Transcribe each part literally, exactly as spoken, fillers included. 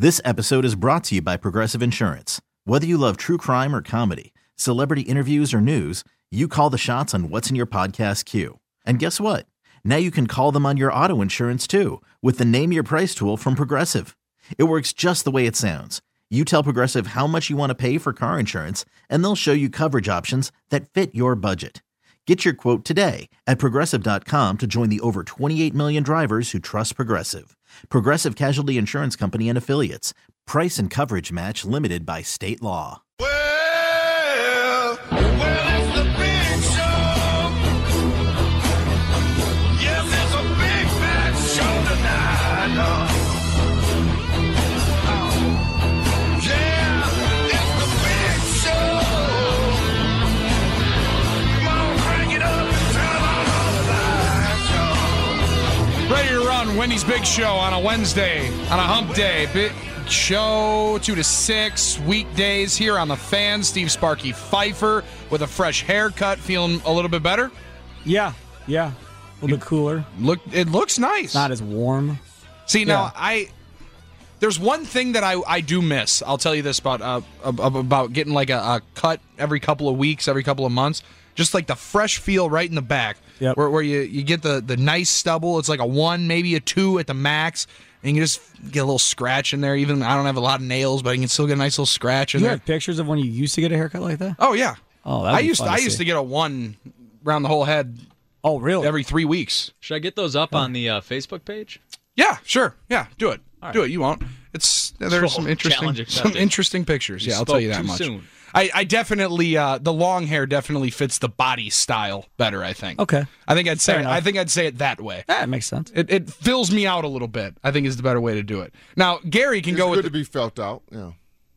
This episode is brought to you by Progressive Insurance. Whether you love true crime or comedy, celebrity interviews or news, you call the shots on what's in your podcast queue. And guess what? Now you can call them on your auto insurance too with the Name Your Price tool from Progressive. It works just the way it sounds. You tell Progressive how much you want to pay for car insurance, and they'll show you coverage options that fit your budget. Get your quote today at Progressive dot com to join the over twenty-eight million drivers who trust Progressive. Progressive Casualty Insurance Company and Affiliates. Price and coverage match limited by state law. Well, well, it's the big show. Yes, it's a big fat show tonight. Oh. Oh. Yeah, it's the big show. Come on, crank it up and turn on all the lights, y'all. Ready to run Wendy's Big Show on a Wednesday, on a hump day. Big show, two to six, weekdays here on The Fan. Steve Sparky Pfeiffer with a fresh haircut, feeling a little bit better? Yeah, yeah. A little bit cooler. Look, It looks nice. Not as warm. See, now, Yeah. I... There's one thing that I, I do miss. I'll tell you this about uh, about getting like a, a cut every couple of weeks, every couple of months. Just like the fresh feel right in the back. Yep. Where, where you, you get the, the nice stubble. It's like a one, maybe a two at the max. And you can just get a little scratch in there. Even I don't have a lot of nails, but I can still get a nice little scratch in You there. have pictures of when you used to get a haircut like that? Oh, yeah. Oh, that'd I be used fun to, to I used see. to get a one around the whole head Oh, really? every three weeks. Should I get those up on the uh, Facebook page? Yeah, sure. Yeah, do it. All Do right. it. You won't. It's there's Oh, some interesting challenge some accepted. interesting pictures. You Yeah, I'll tell you spoke that too much. soon. I, I definitely uh, the long hair definitely fits the body style better. I think. Okay. I think I'd say Fair it, enough. I think I'd say it that way. That makes sense. It, it fills me out a little bit. I think is the better way to do it. Now Gary can It's go good with to the, be felt out. Yeah.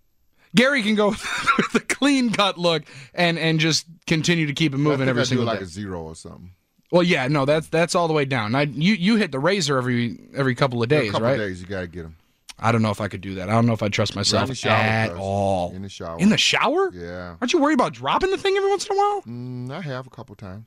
Gary can go with the clean cut look and and just continue to keep it I moving think every I do single like day. a zero or something. Well, yeah, no, that's that's all the way down. I, you you hit the razor every every couple of days, a couple right? of days you got to get them. I don't know if I could do that. I don't know if I trust myself in the shower, at cuz. all. In the shower. In the shower? Yeah. Aren't you worried about dropping the thing every once in a while? Mm, I have a couple times.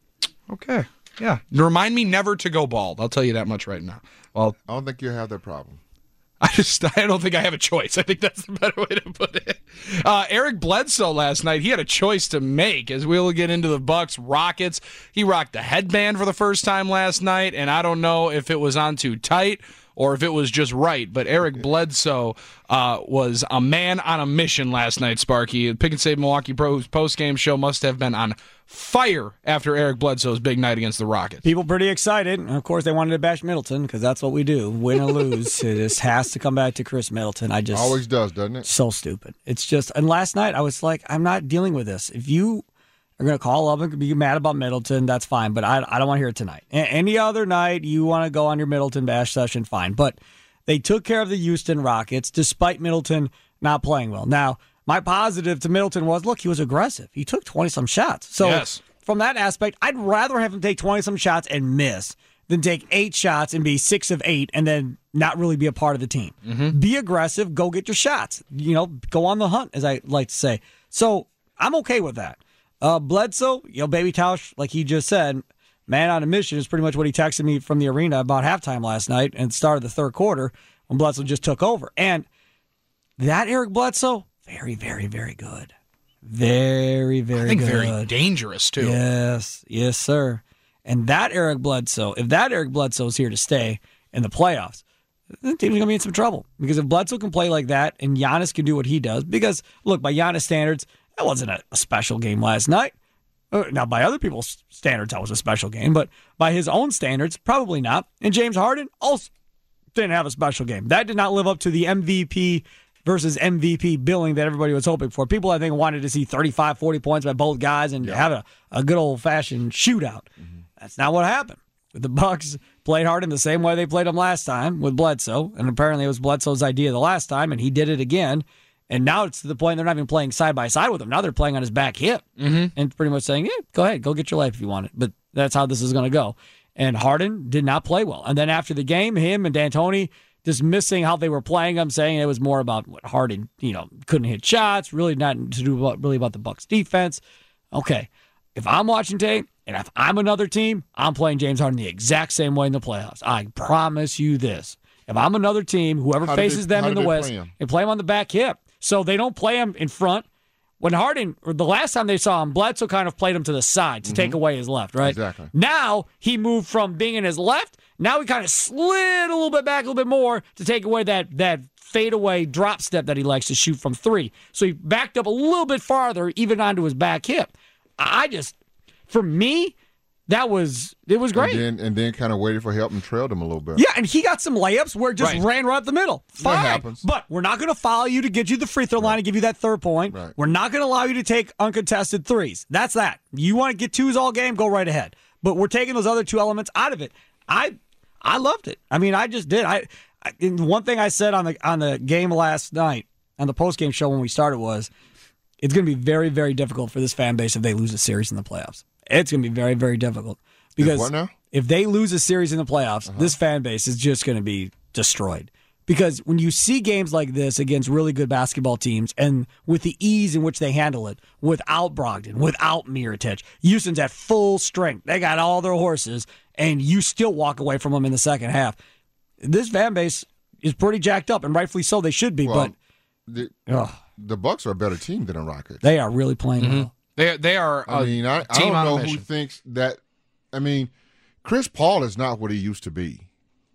Okay. Yeah. Remind me never to go bald. I'll tell you that much right now. Well, I don't think you have that problem. I just I don't think I have a choice. I think that's the better way to put it. Uh, Eric Bledsoe last night, he had a choice to make as we'll get into the Bucks Rockets. He rocked the headband for the first time last night, and I don't know if it was on too tight or if it was just right, but Eric Bledsoe uh, was a man on a mission last night, Sparky. Pick and Save Milwaukee Pros post-game show must have been on fire after Eric Bledsoe's big night against the Rockets. People pretty excited. And of course, they wanted to bash Middleton because that's what we do. Win or lose, it just has to come back to Chris Middleton. I just Always does, doesn't it? so stupid. It's just, and last night I was like, I'm not dealing with this. If you are going to call up and be mad about Middleton, that's fine, but I, I don't want to hear it tonight. A- any other night you want to go on your Middleton bash session, fine. But they took care of the Houston Rockets despite Middleton not playing well. Now, my positive to Middleton was, look, he was aggressive. He took twenty-some shots. So Yes. from that aspect, I'd rather have him take twenty-some shots and miss than take eight shots and be six of eight and then not really be a part of the team. Be aggressive. Go get your shots. You know, go on the hunt, as I like to say. So I'm okay with that. Uh, Bledsoe, you know, baby Tausch, like he just said, man on a mission is pretty much what he texted me from the arena about halftime last night and started the third quarter when Bledsoe just took over. And that Eric Bledsoe, very, very, very good. Very, very I think good. very dangerous, too. Yes, yes, sir. And that Eric Bledsoe, if that Eric Bledsoe is here to stay in the playoffs, the team's going to be in some trouble. Because if Bledsoe can play like that and Giannis can do what he does, because, look, by Giannis standards, that wasn't a, a special game last night. Uh, Now, by other people's standards, that was a special game, but by his own standards, probably not. And James Harden also didn't have a special game. That did not live up to the M V P versus M V P billing that everybody was hoping for. People, I think, wanted to see thirty-five, forty points by both guys and have a, a good old-fashioned shootout. Mm-hmm. That's not what happened. The Bucks played Harden the same way they played him last time with Bledsoe, and apparently it was Bledsoe's idea the last time, and he did it again. And now it's to the point they're not even playing side by side with him. Now they're playing on his back hip Mm-hmm. and pretty much saying, yeah, go ahead, go get your life if you want it. But that's how this is going to go. And Harden did not play well. And then after the game, him and D'Antoni dismissing how they were playing him, saying it was more about what Harden, you know, couldn't hit shots, really not to do about, really about the Bucks defense. Okay, if I'm watching tape and if I'm another team, I'm playing James Harden the exact same way in the playoffs. I promise you this. if I'm another team, whoever How do faces they- them how in do the they West, play 'em? they play them on the back hip. So they don't play him in front. When Harden, or the last time they saw him, Bledsoe kind of played him to the side to take away his left, right? Exactly. Now he moved from being in his left. Now he kind of slid a little bit back, a little bit more to take away that that fadeaway drop step that he likes to shoot from three. So he backed up a little bit farther, even onto his back hip. I just, for me, that was it was great. And then, and then kind of waited for help and trailed him a little bit. Yeah, and he got some layups where it just Right. ran right up the middle. Fine. happens. But we're not going to follow you to get you the free throw line and give you that third point. Right. We're not going to allow you to take uncontested threes. That's that. You want to get twos all game, go right ahead. But we're taking those other two elements out of it. I I loved it. I mean, I just did. I, I and one thing I said on the on the game last night on the post game show when we started was it's going to be very, very difficult for this fan base if they lose a series in the playoffs. It's going to be very, very difficult. Because what now? if they lose a series in the playoffs, Uh-huh. this fan base is just going to be destroyed. Because when you see games like this against really good basketball teams and with the ease in which they handle it, without Brogdon, without Mirotic, Houston's at full strength. They got all their horses, and you still walk away from them in the second half. This fan base is pretty jacked up, and rightfully so. They should be, Well, the, but ugh, the Bucks are a better team than the Rockets. they are really playing well. They they are. I a mean, I, I team don't on a know who mission. thinks that. I mean, Chris Paul is not what he used to be.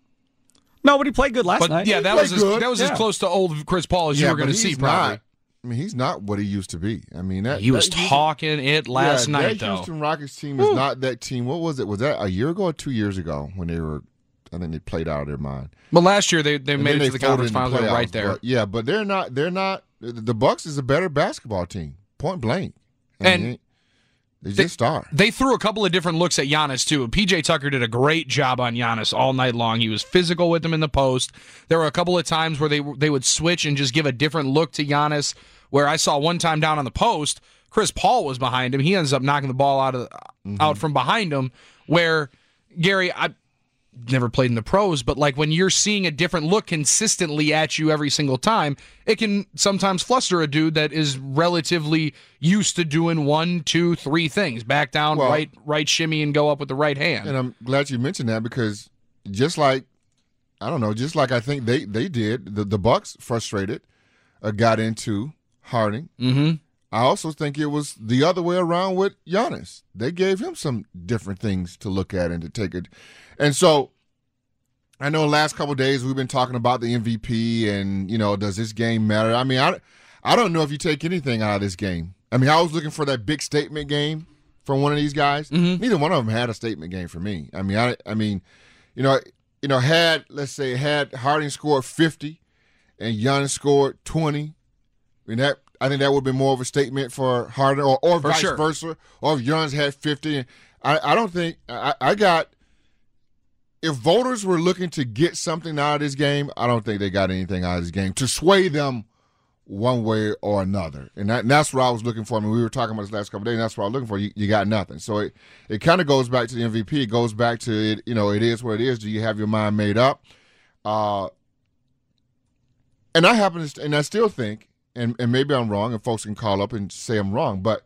No, but he played good last But night. yeah, that played was as, good. that was Yeah. as close to old Chris Paul as you were but going to see. he's Probably not. I mean, he's not what he used to be. I mean, that he was that Houston- talking it last yeah, night that though. Houston Rockets team is not that team. What was it? Was that a year ago or two years ago when they were? I think they played out of their mind. But last year they, they And made then it to the folded conference in the finals. They were playoffs, right there. but- yeah, but they're not. They're not. The the Bucks is a better basketball team. Point blank. I And mean, they just are. They threw a couple of different looks at Giannis, too. P J Tucker did a great job on Giannis all night long. He was physical with him in the post. There were a couple of times where they they would switch and just give a different look to Giannis, where I saw one time down on the post, Chris Paul was behind him. He ends up knocking the ball out of Mm-hmm. out from behind him, where, Gary, I never played in the pros, but like when you're seeing a different look consistently at you every single time, it can sometimes fluster a dude that is relatively used to doing one, two, three things. Back down, Well- right, right shimmy, and go up with the right hand. And I'm glad you mentioned that because just like I don't know, just like I think they they did, the the Bucks frustrated, uh, got into Harding. Mm-hmm. I also think it was the other way around with Giannis. They gave him some different things to look at and to take it. And so I know the last couple of days we've been talking about the M V P and, you know, does this game matter? I mean, I, I don't know if you take anything out of this game. I mean, I was looking for that big statement game from one of these guys. Mm-hmm. Neither one of them had a statement game for me. I mean, I, I mean, you know, you know, had let's say had Harding scored fifty and Giannis scored twenty, I mean that I think that would have been more of a statement for Harden, or, or For vice sure. versa, or if Giannis had fifty. I, I don't think I, I got. If voters were looking to get something out of this game, I don't think they got anything out of this game to sway them one way or another. And, that, and that's what I was looking for. I mean, we were talking about this last couple of days, and that's what I was looking for. You, you got nothing. So it, it kind of goes back to the M V P. It goes back to, it. you know, it is what it is. Do you have your mind made up? Uh, and I happen to, and I still think, and, and maybe I'm wrong, and folks can call up and say I'm wrong, but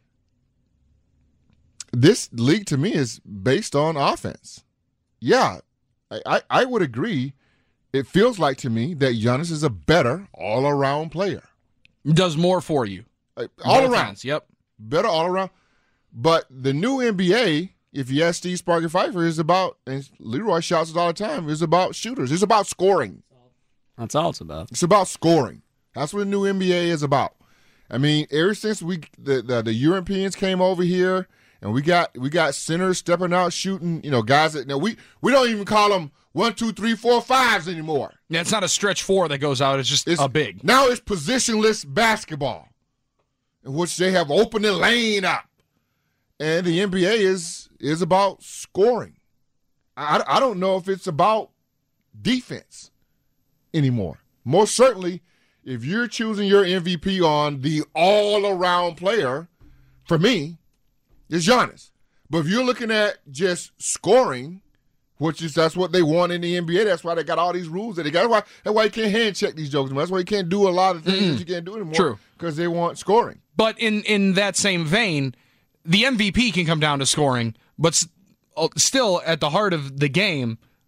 this league to me is based on offense. Yeah, I, I, I would agree. It feels like to me that Giannis is a better all-around player. Does more for you. Uh, All Both around. ends, Yep. Better all around. But the new N B A, if you ask Steve Sparky Pfeiffer, is about, and Leroy shouts it all the time, is about shooters. It's about scoring. That's all it's about. It's about scoring. That's what the new N B A is about. I mean, ever since we the, the, the Europeans came over here, and we got we got centers stepping out shooting, you know, guys that now we we don't even call them one, two, three, four, fives anymore. Yeah, it's not a stretch four that goes out. It's just It's a big. Now it's positionless basketball, in which they have opened the lane up, and the N B A is is about scoring. I I don't know if it's about defense anymore. Most certainly, if you're choosing your M V P on the all-around player, for me, it's Giannis. But if you're looking at just scoring, which is that's what they want in the N B A, that's why they got all these rules that they got. That's why, that's why you can't hand check these jokes anymore. That's why you can't do a lot of things that you can't do anymore. True. Because they want scoring. But in, in that same vein, the M V P can come down to scoring, but s- uh, still at the heart of the game,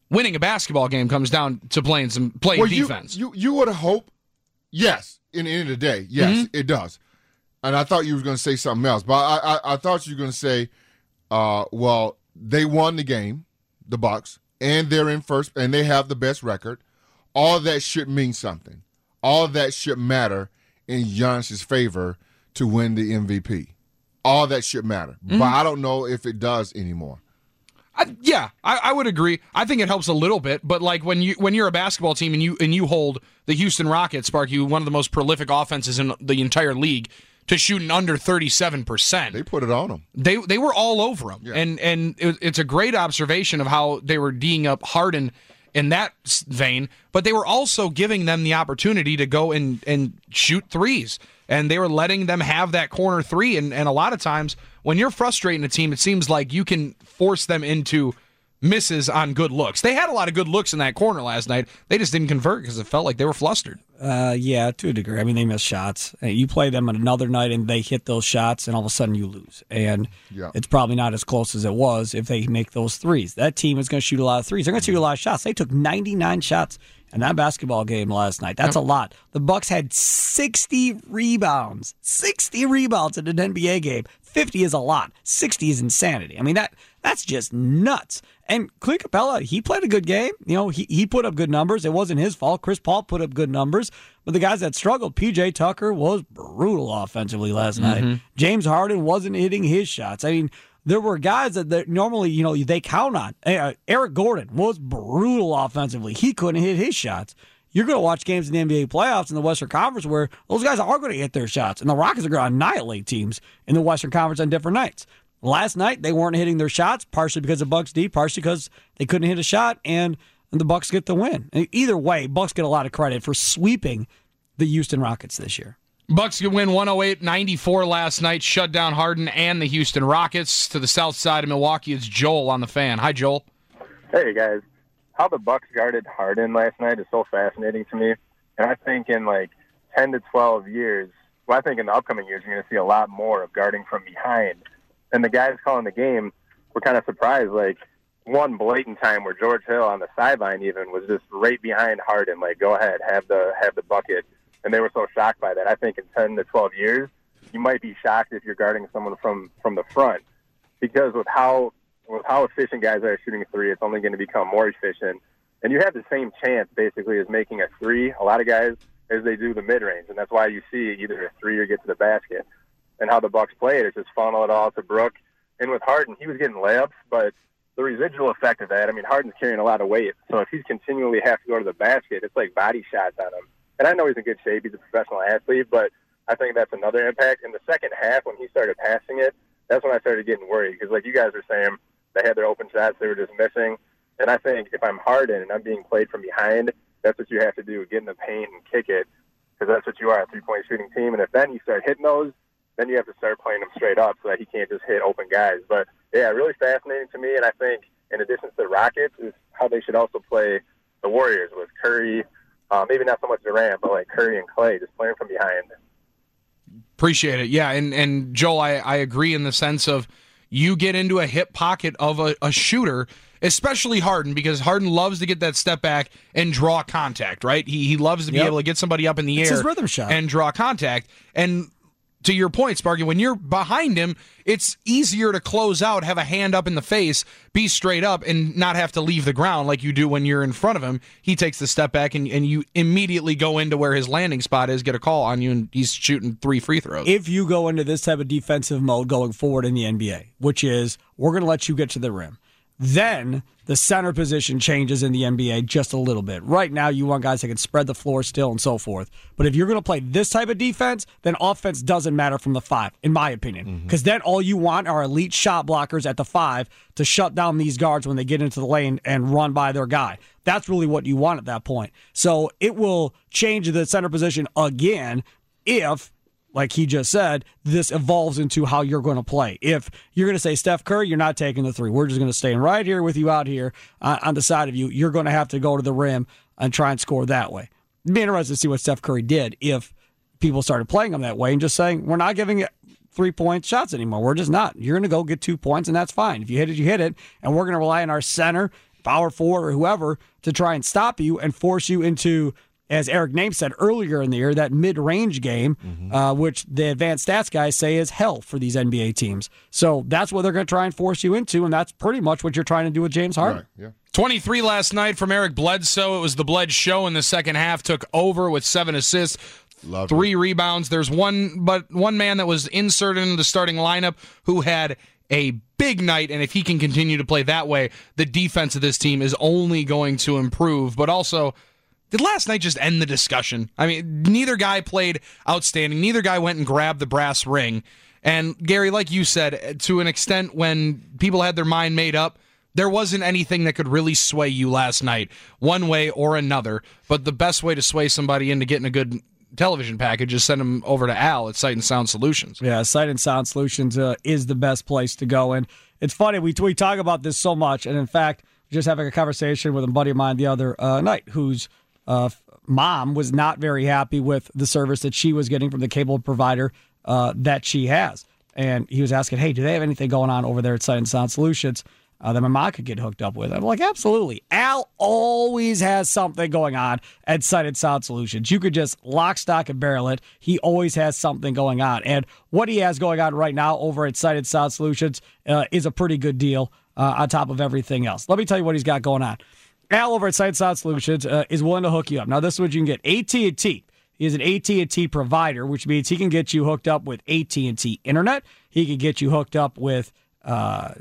winning a basketball game comes down to playing some playing well, you, defense. You you would hope, yes. In the end of the day, yes, Mm-hmm. it does. And I thought you were going to say something else, but I I, I thought you were going to say, uh, well, they won the game, the Bucks, and they're in first, and they have the best record. All that should mean something. All that should matter in Giannis's favor to win the M V P. All that should matter, Mm-hmm. but I don't know if it does anymore. I, yeah, I, I would agree. I think it helps a little bit, but like when you when you're a basketball team and you and you hold the Houston Rockets, Sparky, one of the most prolific offenses in the entire league, to shooting under thirty-seven percent. They put it on them. They they were all over him, Yeah. and and it, it's a great observation of how they were D'ing up Harden in that s- vein, but they were also giving them the opportunity to go and and shoot threes, and they were letting them have that corner three, and and a lot of times when you're frustrating a team, it seems like you can force them into misses on good looks. They had a lot of good looks in that corner last night. They just didn't convert because it felt like they were flustered. Uh, yeah, to a degree. I mean, they miss shots. Uh, You play them on another night and they hit those shots, and all of a sudden you lose. And Yeah. it's probably not as close as it was if they make those threes. That team is going to shoot a lot of threes. They're going to shoot a lot of shots. They took ninety-nine shots in that basketball game last night. That's a lot. The Bucks had sixty rebounds. sixty rebounds in an N B A game. fifty is a lot. sixty is insanity. I mean, that that's just nuts. And Clint Capella, he played a good game. You know, he, he put up good numbers. It wasn't his fault. Chris Paul put up good numbers. But the guys that struggled, P J Tucker was brutal offensively last night. James Harden wasn't hitting his shots. I mean, there were guys that, that normally, you know, they count on. Uh, Eric Gordon was brutal offensively. He couldn't hit his shots. You're going to watch games in the N B A playoffs in the Western Conference where those guys are going to hit their shots. And the Rockets are going to annihilate teams in the Western Conference on different nights. Last night, they weren't hitting their shots, partially because of Bucks D, partially because they couldn't hit a shot, and the Bucks get the win. And either way, Bucks get a lot of credit for sweeping the Houston Rockets this year. Bucks could win one oh eight ninety-four last night, shut down Harden and the Houston Rockets. To the south side of Milwaukee, it's Joel on the Fan. Hi, Joel. Hey, guys. How the Bucks guarded Harden last night is so fascinating to me. And I think in like ten to twelve years, well, I think in the upcoming years, you're going to see a lot more of guarding from behind. And the guys calling the game were kind of surprised. Like, one blatant time where George Hill on the sideline even was just right behind Harden, like, go ahead, have the have the bucket. And they were so shocked by that. I think in ten to twelve years, you might be shocked if you're guarding someone from, from the front. Because with how with how efficient guys are shooting a three, it's only going to become more efficient. And you have the same chance, basically, as making a three, a lot of guys, as they do the mid-range. And that's why you see either a three or get to the basket. And how the Bucks played is just funnel it all to Brook. And with Harden, he was getting layups, but the residual effect of that, I mean, Harden's carrying a lot of weight. So if he's continually have to go to the basket, it's like body shots on him. And I know he's in good shape. He's a professional athlete, but I think that's another impact. In the second half, when he started passing it, that's when I started getting worried. Because like you guys were saying, they had their open shots. They were just missing. And I think if I'm Harden and I'm being played from behind, that's what you have to do, get in the paint and kick it. Because that's what you are, a three-point shooting team. And if then you start hitting those, then you have to start playing them straight up so that he can't just hit open guys. But, yeah, really fascinating to me. And I think in addition to the Rockets is how they should also play the Warriors with Curry, uh, maybe not so much Durant, but like Curry and Clay, just playing from behind. Appreciate it. Yeah, and, and Joel, I, I agree in the sense of you get into a hip pocket of a, a shooter, especially Harden, because Harden loves to get that step back and draw contact, right? He he loves to be Yep. able to get somebody up in the It's air his rhythm shot. and draw contact. And to your point, Sparky, when you're behind him, it's easier to close out, have a hand up in the face, be straight up, and not have to leave the ground like you do when you're in front of him. He takes the step back, and, and you immediately go into where his landing spot is, get a call on you, and he's shooting three free throws. If you go into this type of defensive mode going forward in the N B A, which is we're going to let you get to the rim, then the center position changes in the N B A just a little bit. Right now, you want guys that can spread the floor still and so forth. But if you're going to play this type of defense, then offense doesn't matter from the five, in my opinion. Because then all you want are elite shot blockers at the five to shut down these guards when they get into the lane and run by their guy. That's really what you want at that point. So it will change the center position again if, like he just said, this evolves into how you're going to play. If you're going to say, Steph Curry, you're not taking the three. We're just going to stay right here with you out here uh, on the side of you. You're going to have to go to the rim and try and score that way. It'd be interesting to see what Steph Curry did if people started playing him that way and just saying, we're not giving it three-point shots anymore. We're just not. You're going to go get two points, and that's fine. If you hit it, you hit it, and we're going to rely on our center. power forward or whoever to try and stop you and force you into, as Eric Name said earlier in the year, that mid-range game, mm-hmm. uh, which the advanced stats guys say is hell for these N B A teams. So that's what they're going to try and force you into, and that's pretty much what you're trying to do with James Harden. Right, yeah. twenty-three last night from Eric Bledsoe. It was the Bled show in the second half. Took over with seven assists, Love three it. rebounds. There's one, but one man that was inserted into the starting lineup who had a big night, and if he can continue to play that way, the defense of this team is only going to improve. But also, did last night just end the discussion? I mean, neither guy played outstanding. Neither guy went and grabbed the brass ring. And Gary, like you said, to an extent, when people had their mind made up, there wasn't anything that could really sway you last night, one way or another. But the best way to sway somebody into getting a good television package is send them over to Al at Sight and Sound Solutions. Yeah, Sight and Sound Solutions uh, is the best place to go. And it's funny, we we talk about this so much, and in fact, just having a conversation with a buddy of mine the other uh, night whose uh, mom was not very happy with the service that she was getting from the cable provider uh, that she has. And he was asking, hey, do they have anything going on over there at Sight and Sound Solutions Uh, that my mom could get hooked up with? I'm like, absolutely. Al always has something going on at Sight and Sound Solutions. You could just lock, stock, and barrel it. He always has something going on. And what he has going on right now over at Sight and Sound Solutions uh, is a pretty good deal uh, on top of everything else. Let me tell you what he's got going on. Al over at Sight and Sound Solutions uh, is willing to hook you up. Now, this is what you can get. A T and T. He is an A T and T provider, which means he can get you hooked up with A T and T Internet. He can get you hooked up with Uh,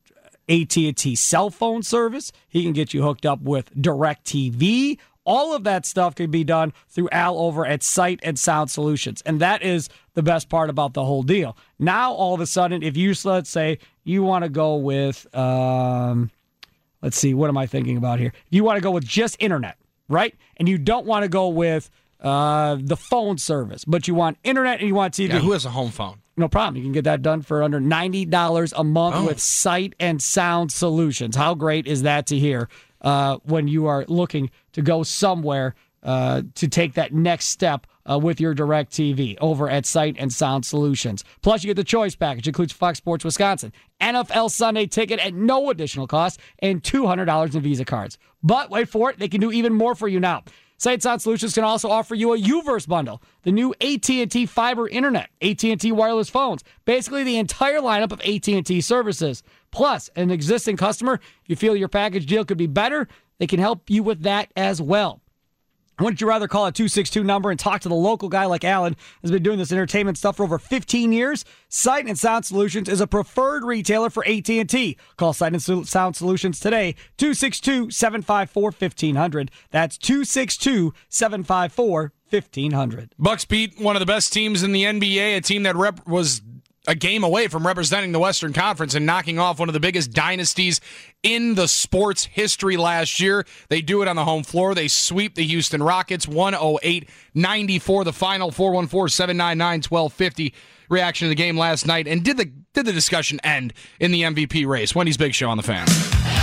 A T and T cell phone service. He can get you hooked up with DirecTV. All of that stuff can be done through Al over at Sight and Sound Solutions. And that is the best part about the whole deal. Now, all of a sudden, if you, let's say, you want to go with, um, let's see, what am I thinking about here? You want to go with just internet, right? And you don't want to go with uh, the phone service, but you want internet and you want T V. Yeah, who has a home phone? No problem. You can get that done for under ninety dollars a month oh. with Sight and Sound Solutions. How great is that to hear uh, when you are looking to go somewhere uh, to take that next step uh, with your DirecTV over at Sight and Sound Solutions. Plus, you get the Choice Package. It includes Fox Sports Wisconsin, N F L Sunday ticket at no additional cost, and two hundred dollars in Visa cards. But wait for it. They can do even more for you now. Sight and Sound Solutions can also offer you a U-verse bundle, the new A T and T fiber internet, A T and T wireless phones, basically the entire lineup of A T and T services. Plus, an existing customer, if you feel your package deal could be better, they can help you with that as well. Wouldn't you rather call a two six two number and talk to the local guy like Alan, who's been doing this entertainment stuff for over fifteen years? Sight and Sound Solutions is a preferred retailer for A T and T. Call Sight and Sound Solutions today, two six two, seven five four, fifteen hundred. That's two six two, seven five four, fifteen hundred. Bucks beat one of the best teams in the N B A, a team that rep- was a game away from representing the Western Conference and knocking off one of the biggest dynasties in the sports history last year. They do it on the home floor. They sweep the Houston Rockets one oh eight ninety-four. The final four one four, seven nine nine, twelve fifty reaction to the game last night. And did the did the discussion end in the M V P race? Wendy's Big Show on the Fan.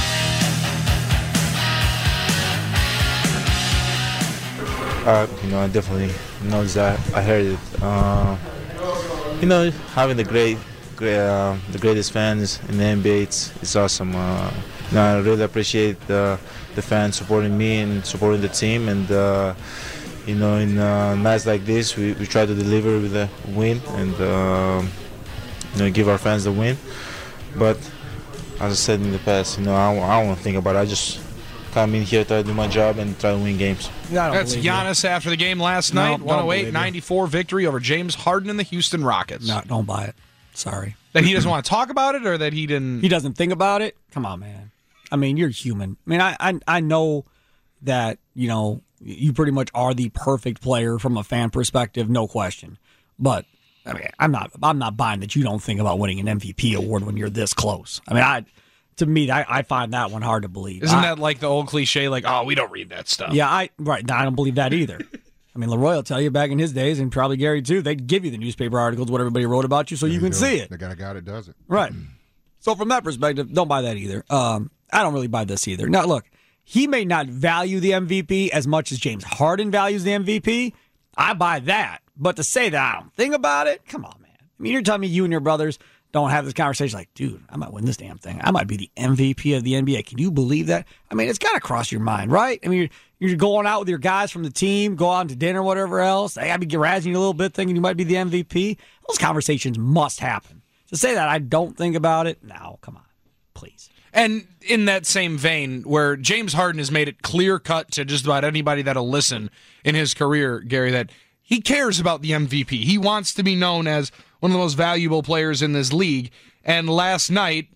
Uh, you know, I definitely know that. I heard it. Uh, you know, having the great, great uh, the greatest fans in the N B A, it's, it's awesome. Uh, you know, I really appreciate the the fans supporting me and supporting the team. And uh, you know, in uh, nights like this, we, we try to deliver with a win and uh, you know, give our fans the win. But as I said in the past, you know, I, I don't want to think about it. I just come in here, try to do my job, and try to win games. That's Giannis you. After the game last No, night. one oh eight ninety-four victory over James Harden and the Houston Rockets. No, don't buy it. Sorry. That he doesn't want to talk about it, or that he didn't... He doesn't think about it? Come on, man. I mean, you're human. I mean, I, I, I know that, you know, you pretty much are the perfect player from a fan perspective, no question. But I mean, I'm not I'm not buying that you don't think about winning an M V P award when you're this close. I mean, I... To me, I, I find that one hard to believe. Isn't I, that like the old cliche, like, oh, we don't read that stuff? Yeah, I right. I don't believe that either. I mean, Leroy will tell you back in his days, and probably Gary too, they'd give you the newspaper articles, what everybody wrote about you, so There you can go. see it. The guy got it, does it. Right. So from that perspective, don't buy that either. Um, I don't really buy this either. Now, look, he may not value the M V P as much as James Harden values the M V P. I buy that. But to say that I don't think about it, come on, man. I mean, you're telling me you and your brothers don't have this conversation like, dude, I might win this damn thing. I might be the M V P of the N B A. Can you believe that? I mean, it's got to cross your mind, right? I mean, you're, you're going out with your guys from the team, go out to dinner, whatever else. Hey, I'd be razzing you a little bit, thinking you might be the M V P. Those conversations must happen. To say that I don't think about it, no, come on, please. And in that same vein, where James Harden has made it clear cut to just about anybody that'll listen in his career, Gary, that he cares about the M V P. He wants to be known as one of the most valuable players in this league. And last night,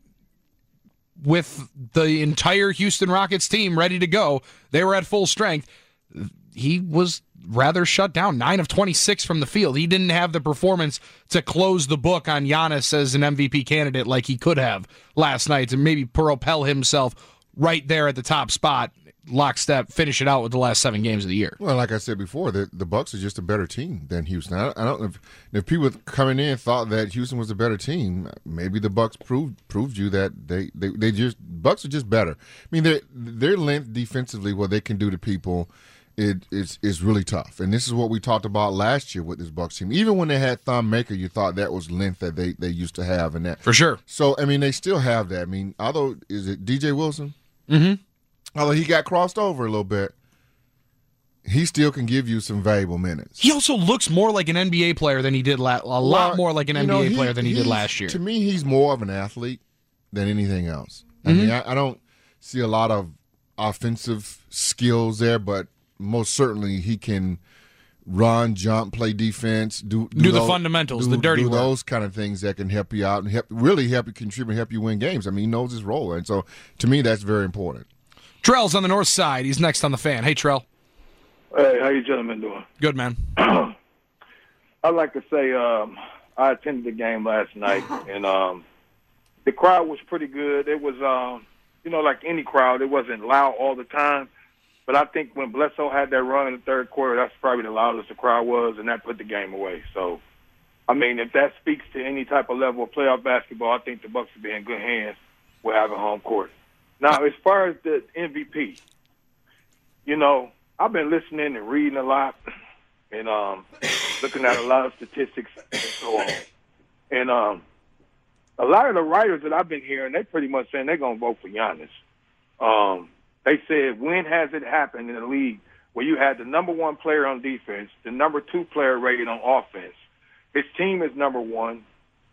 with the entire Houston Rockets team ready to go, they were at full strength. He was rather shut down, nine of twenty-six from the field. He didn't have the performance to close the book on Giannis as an M V P candidate like he could have last night to maybe propel himself right there at the top spot, lockstep, finish it out with the last seven games of the year. Well, like I said before, the, the Bucks are just a better team than Houston. I don't, I don't know if, if people coming in thought that Houston was a better team. Maybe the Bucks proved proved you that they, they, they just Bucks are just better. I mean, their their length defensively, what they can do to people, it is is really tough. And this is what we talked about last year with this Bucks team. Even when they had Thon Maker, you thought that was length that they, they used to have, and that for sure. So I mean, they still have that. I mean, although is it D J Wilson? Mm-hmm. Although he got crossed over a little bit, he still can give you some valuable minutes. He also looks more like an N B A player than he did last. A lot Well, more like an you N B A know, he- player than he did he's- last year. To me, he's more of an athlete than anything else. I Mm-hmm. mean, I, I don't see a lot of offensive skills there, but most certainly he can run, jump, play defense, do do, Do the those- fundamentals, do- the dirty do work. those kind of things that can help you out and help really help you contribute, help you win games. I mean, he knows his role, and so to me, that's very important. Trell's on the north side. He's next on the Fan. Hey, Trell. Hey, how you gentlemen doing? Good, man. I'd like to say um, I attended the game last night, and um, the crowd was pretty good. It was, um, you know, like any crowd, it wasn't loud all the time. But I think when Bledsoe had that run in the third quarter, that's probably the loudest the crowd was, and that put the game away. So, I mean, if that speaks to any type of level of playoff basketball, I think the Bucks would be in good hands with having home court. Now, as far as the M V P, you know, I've been listening and reading a lot and um, looking at a lot of statistics and so on. And um, a lot of the writers that I've been hearing, they pretty much saying they're going to vote for Giannis. Um, they said, when has it happened in the league where you had the number one player on defense, the number two player rated on offense? His team is number one,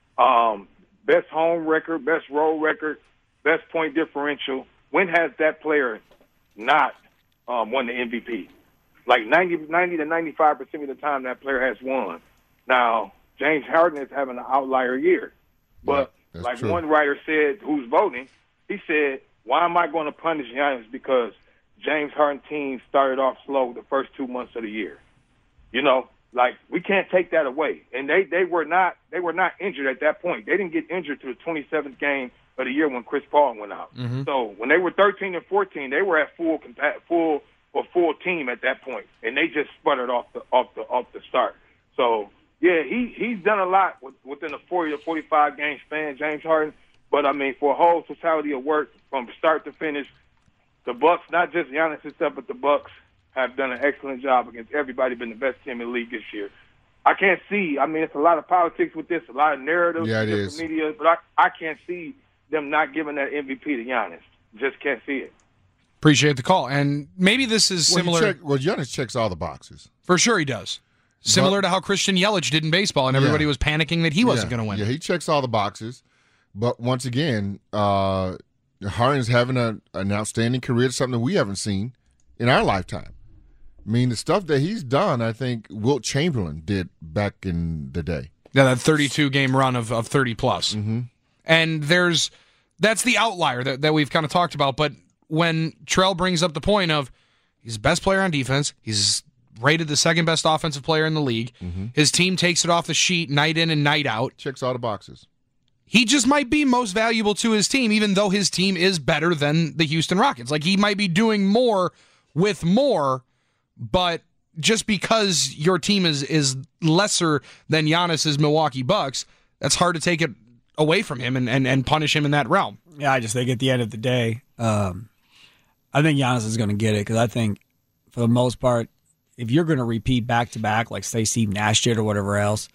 um, best home record, best road record, best point differential. When has that player not um, won the M V P? Like ninety, ninety to ninety-five percent of the time that player has won. Now, James Harden is having an outlier year. But Yeah, that's like true. one writer said who's voting, he said, why am I going to punish Giannis because James Harden team started off slow the first two months of the year? You know, like we can't take that away. And they, they were not they were not injured at that point. They didn't get injured to the twenty-seventh game of the year when Chris Paul went out. Mm-hmm. So when they were thirteen and fourteen, they were at full compa- full or full team at that point, and they just sputtered off the off the off the start. So yeah, he he's done a lot with, within a forty to forty-five game span, James Harden. But I mean, for a whole totality of work from start to finish, the Bucks, not just Giannis himself, but the Bucks have done an excellent job against everybody. Been the best team in the league this year. I can't see. I mean, it's a lot of politics with this, a lot of narratives, Yeah, it different is. media, but I I can't see them not giving that M V P to Giannis. Just can't see it. Appreciate the call. And maybe this is Well, he similar. check, well, Giannis checks all the boxes. For sure he does. Similar But- to how Christian Yelich did in baseball, and everybody Yeah. was panicking that he wasn't Yeah, going to win. Yeah, he checks all the boxes. But once again, uh, Harden's having a, an outstanding career, something we haven't seen in our lifetime. I mean, the stuff that he's done, I think Wilt Chamberlain did back in the day. Yeah, that thirty-two game run of, of thirty plus. Mm-hmm. And there's that's the outlier that, that we've kind of talked about. But when Trell brings up the point of he's the best player on defense, he's rated the second best offensive player in the league. Mm-hmm. His team takes it off the sheet night in and night out. Checks all the boxes. He just might be most valuable to his team, even though his team is better than the Houston Rockets. Like, he might be doing more with more, but just because your team is is lesser than Giannis's Milwaukee Bucks, that's hard to take it away from him and, and, and punish him in that realm. Yeah, I just think at the end of the day, um, I think Giannis is going to get it because I think for the most part, if you're going to repeat back to back, like say Steve Nash did or whatever else,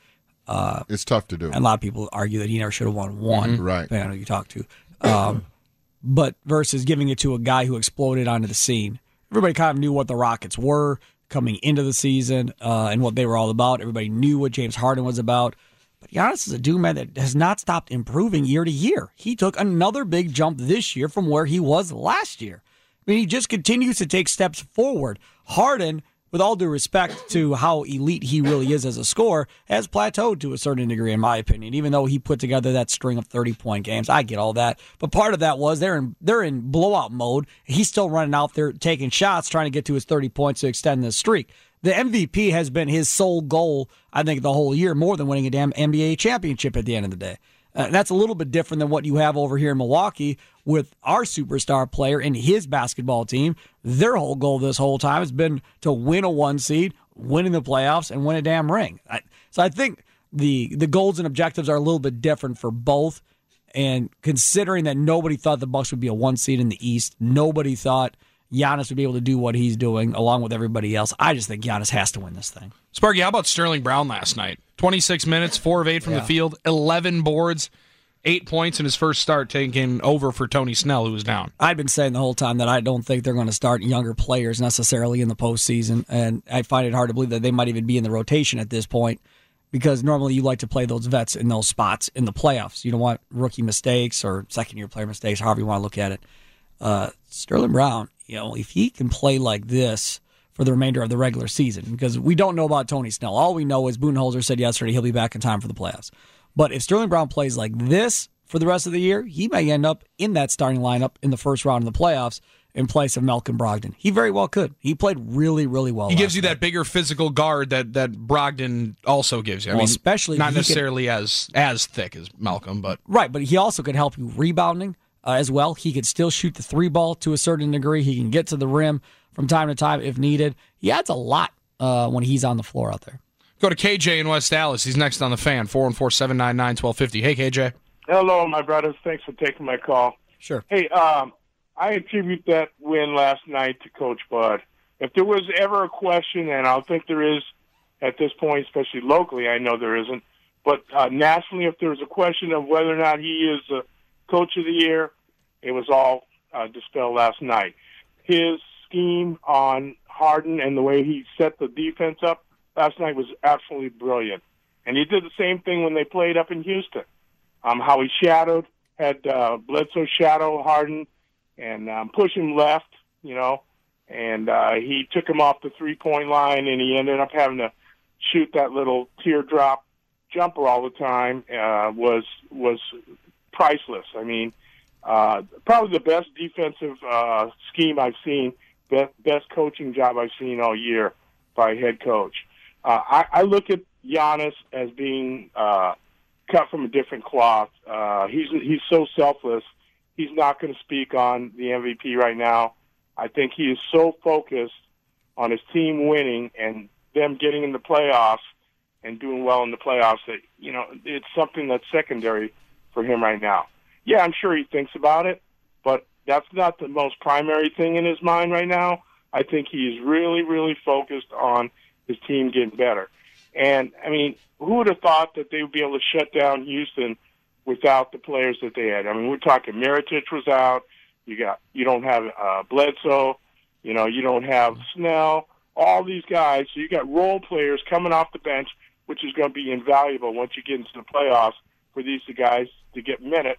Uh, it's tough to do. And a lot of people argue that he never should have won one, Mm-hmm. Right. depending on who you talk to. Um, but versus giving it to a guy who exploded onto the scene. Everybody kind of knew what the Rockets were coming into the season uh, and what they were all about. Everybody knew what James Harden was about. But Giannis is a dude, man, that has not stopped improving year to year. He took another big jump this year from where he was last year. I mean, he just continues to take steps forward. Harden, with all due respect to how elite he really is as a scorer, has plateaued to a certain degree, in my opinion, even though he put together that string of thirty-point games. I get all that. But part of that was they're in, they're in blowout mode. He's still running out there taking shots, trying to get to his thirty points to extend the streak. The M V P has been his sole goal, I think, the whole year, more than winning a damn N B A championship at the end of the day. Uh, that's a little bit different than what you have over here in Milwaukee with our superstar player and his basketball team. Their whole goal this whole time has been to win a one seed, win in the playoffs, and win a damn ring. I, so I think the the goals and objectives are a little bit different for both. And considering that nobody thought the Bucks would be a one seed in the East, nobody thought Giannis would be able to do what he's doing along with everybody else. I just think Giannis has to win this thing. Sparky, how about Sterling Brown last night? twenty-six minutes, four of eight from Yeah. the field, eleven boards, eight points in his first start, taking over for Tony Snell, who was down. I've been saying the whole time that I don't think they're going to start younger players necessarily in the postseason, and I find it hard to believe that they might even be in the rotation at this point because normally you like to play those vets in those spots in the playoffs. You don't want rookie mistakes or second-year player mistakes, however you want to look at it. Uh, Sterling Brown, you know, if he can play like this for the remainder of the regular season, because we don't know about Tony Snell. All we know is Budenholzer said yesterday he'll be back in time for the playoffs. But if Sterling Brown plays like this for the rest of the year, he may end up in that starting lineup in the first round of the playoffs in place of Malcolm Brogdon. He very well could. He played really, really well. He gives you night. that bigger physical guard that, that Brogdon also gives you. I Well, mean, especially not he could- necessarily as as thick as Malcolm, but Right, but he also could help you rebounding uh, as well. He could still shoot the three ball to a certain degree. He can get to the rim from time to time if needed. He adds a lot uh, when he's on the floor out there. go to K J in West Dallas. He's next on the Fan, four one four, seven nine nine, one two five zero. Hey, K J. Hello, my brothers. Thanks for taking my call. Sure. Hey, um, I attribute that win last night to Coach Bud. If there was ever a question, and I don't think there is at this point, especially locally, I know there isn't, but uh, nationally, if there was a question of whether or not he is the Coach of the Year, it was all uh, dispelled last night. His scheme on Harden and the way he set the defense up last night was absolutely brilliant. And he did the same thing when they played up in Houston. Um, how he shadowed, had uh, Bledsoe shadow Harden and um, push him left, you know, and uh, he took him off the three-point line, and he ended up having to shoot that little teardrop jumper all the time. Uh, was was priceless. I mean, uh, probably the best defensive uh, scheme I've seen, best, best coaching job I've seen all year by a head coach. Uh, I, I look at Giannis as being uh, cut from a different cloth. Uh, he's he's so selfless. He's not going to speak on the M V P right now. I think he is so focused on his team winning and them getting in the playoffs and doing well in the playoffs that, you know, it's something that's secondary for him right now. Yeah, I'm sure he thinks about it, but that's not the most primary thing in his mind right now. I think he is really, really focused on his team getting better. And, I mean, who would have thought that they would be able to shut down Houston without the players that they had? I mean, we're talking Mirotic was out. You got you don't have uh, Bledsoe. You know, you don't have Snell. All these guys. So you got role players coming off the bench, which is going to be invaluable once you get into the playoffs for these guys to get minutes,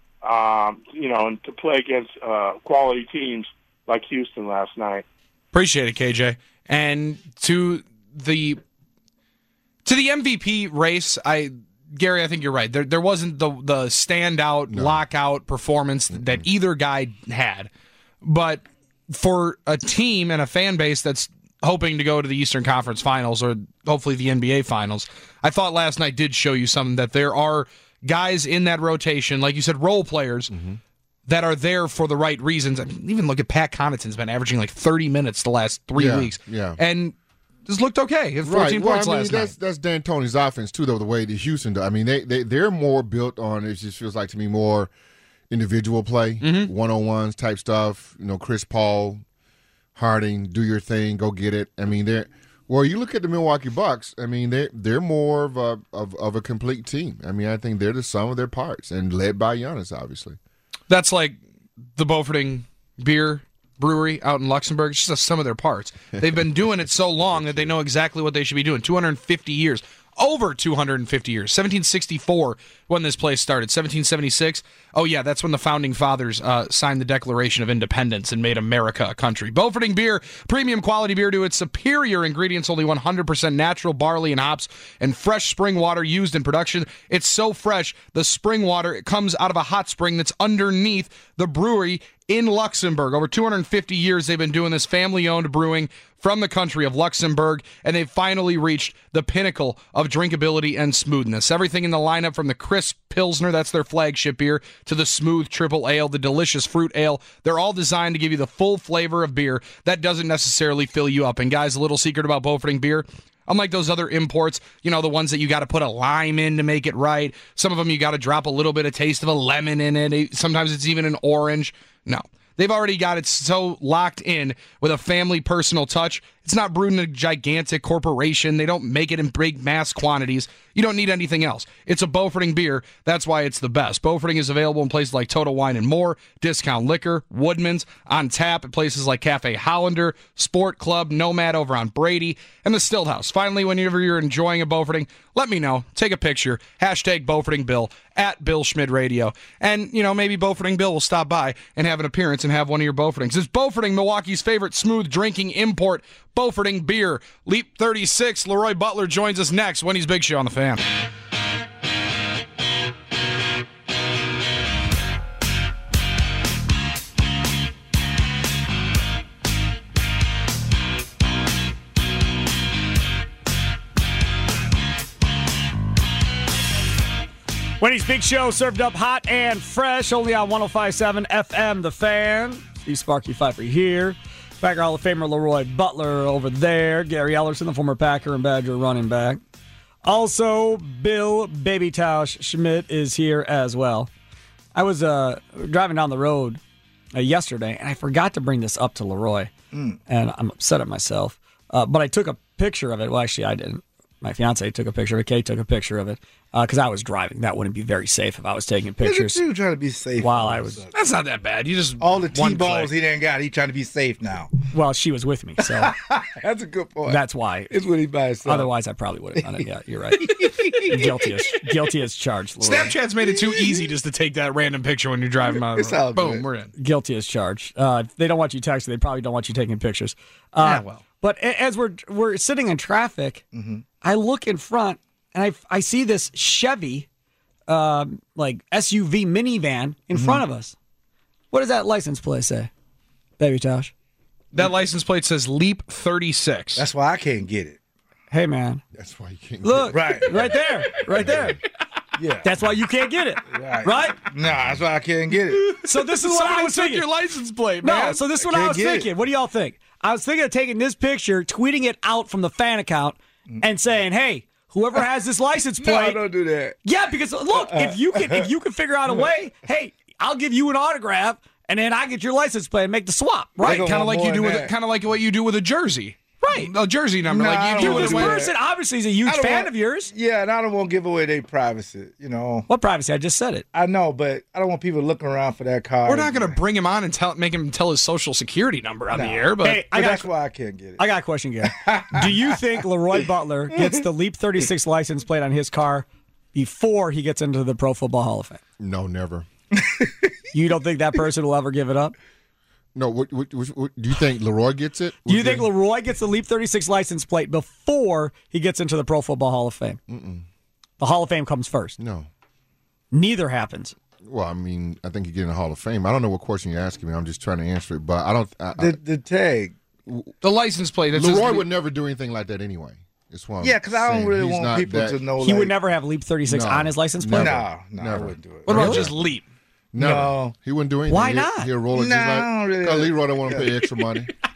um, you know, and to play against uh, quality teams like Houston last night. Appreciate it, K J. And to the to the M V P race, I Gary, I think you're right. There there wasn't the the standout No. lockout performance mm-hmm. that either guy had. But for a team and a fan base that's hoping to go to the Eastern Conference Finals or hopefully the N B A Finals, I thought last night did show you something, that there are guys in that rotation, like you said, role players, mm-hmm. that are there for the right reasons. I mean, even look at Pat Connaughton's been averaging like thirty minutes the last three Yeah, weeks. yeah. And just looked okay. He had Right. fourteen Well, points I mean, last that's, night. That's Dan Tony's offense, too, though, the way the Houston does. I mean, they, they, they're more built on, it just feels like to me, more individual play, Mm-hmm. one-on-ones type stuff. You know, Chris Paul, Harding, do your thing, go get it. I mean, they're Well, you look at the Milwaukee Bucks. I mean, they they're more of a of, of a complete team. I mean, I think they're the sum of their parts, and led by Giannis, obviously. That's like the Beauforting beer brewery out in Luxembourg. It's just a sum of their parts. They've been doing it so long that they know exactly what they should be doing. two hundred fifty years. Over two hundred fifty years. seventeen sixty-four when this place started. seventeen seventy-six, oh yeah, that's when the founding fathers uh, signed the Declaration of Independence and made America a country. Beauforting beer, premium quality beer to its superior ingredients, only one hundred percent natural barley and hops, and fresh spring water used in production. It's so fresh, the spring water, it comes out of a hot spring that's underneath the brewery in Luxembourg. Over two hundred fifty years they've been doing this family-owned brewing from the country of Luxembourg, and they've finally reached the pinnacle of drinkability and smoothness. Everything in the lineup, from the crisp Pilsner, that's their flagship beer, to the smooth triple ale, the delicious fruit ale, they're all designed to give you the full flavor of beer that doesn't necessarily fill you up. And guys, a little secret about Beauforting beer, unlike those other imports, you know, the ones that you got to put a lime in to make it right, some of them you got to drop a little bit of taste of a lemon in it, sometimes it's even an orange. No. They've already got it so locked in with a family personal touch. It's not brewed in a gigantic corporation. They don't make it in big mass quantities. You don't need anything else. It's a Beauforting beer. That's why it's the best. Beauforting is available in places like Total Wine and More, Discount Liquor, Woodman's, on tap at places like Cafe Hollander, Sport Club, Nomad over on Brady, and the Still House. Finally, whenever you're enjoying a Beauforting, let me know. Take a picture. Hashtag Beauforting Bill at Bill Schmid Radio. And, you know, maybe Beauforting Bill will stop by and have an appearance and have one of your Beaufortings. It's Beauforting, Milwaukee's favorite smooth drinking import. Beauforting beer. Leap thirty-six. Leroy Butler joins us next. Wendy's Big Show on the Fan. Wendy's Big Show, served up hot and fresh, only on one oh five point seven F M, The Fan. Steve Sparky Pfeiffer here. Packer Hall of Famer Leroy Butler over there. Gary Ellerson, the former Packer and Badger running back. Also, Bill Baby Tausch Schmidt is here as well. I was uh, driving down the road uh, yesterday, and I forgot to bring this up to Leroy, mm. and I'm upset at myself. Uh, but I took a picture of it. Well, actually, I didn't. My fiance took a picture of it. Kate took a picture of it because uh, I was driving. That wouldn't be very safe if I was taking pictures. You're trying to be safe while I was. That's not that bad. You just all the T-balls he didn't got. He trying to be safe now. Well, she was with me, so that's a good point. That's why. It's when he by himself. Otherwise, I probably would have done it. Yeah, you're right. guilty as guilty as charged. Lord. Snapchat's made it too easy just to take that random picture when you're driving by. Boom, good. We're in. Guilty as charged. Uh, they don't want you texting. They probably don't want you taking pictures. Uh, yeah, well. But as we're we're sitting in traffic, mm-hmm. I look in front and I I see this Chevy, um, like S U V minivan in mm-hmm. front of us. What does that license plate say, Baby Tosh? That license plate says Leap thirty-six. That's why I can't get it. Hey man, that's why you can't. Look, get right, it. right there, right there. Yeah, that's why you can't get it. Right, right? Nah, that's why I can't get it. So this is what I was took thinking. Your license plate, man. No, so this is what I, I was thinking. It. What do y'all think? I was thinking of taking this picture, tweeting it out from the fan account, and saying, "Hey, whoever has this license plate, no, don't do that." Yeah, because look, if you can, if you can figure out a way, hey, I'll give you an autograph, and then I get your license plate and make the swap, right? Kind of like you do with, kind of like what you do with a jersey, right? A jersey number, no, like you do with this a person. Obviously, is a huge fan want, of yours. Yeah, and I don't want to give away their privacy. You know what privacy? I just said it. I know, but I don't want people looking around for that card. We're not going to bring him on and tell, make him tell his social security number on no. the air, but, hey, but I got, that's why I can't get it. I got a question, Gary. Do you think Leroy Butler gets the Leap thirty-six license plate on his car before he gets into the Pro Football Hall of Fame? No, never. You don't think that person will ever give it up? No, what, what, what, what, do you think Leroy gets it? Do you think Leroy gets the Leap thirty-six license plate before he gets into the Pro Football Hall of Fame? Mm-mm. The Hall of Fame comes first. No. Neither happens. Well, I mean, I think you get in the Hall of Fame. I don't know what question you're asking me. I'm just trying to answer it, but I don't. I, the, the tag, the license plate. Leroy would never do anything like that anyway. It's one. Yeah, because I don't really He's want people that, to know. He like, would never have Leap thirty-six no, on his license plate. No, no, never. I wouldn't do it. What about really? just Leap? Never. No, he wouldn't do anything. Why He'll, not? He'll roll it no, just like really because Leroy don't want to pay extra money.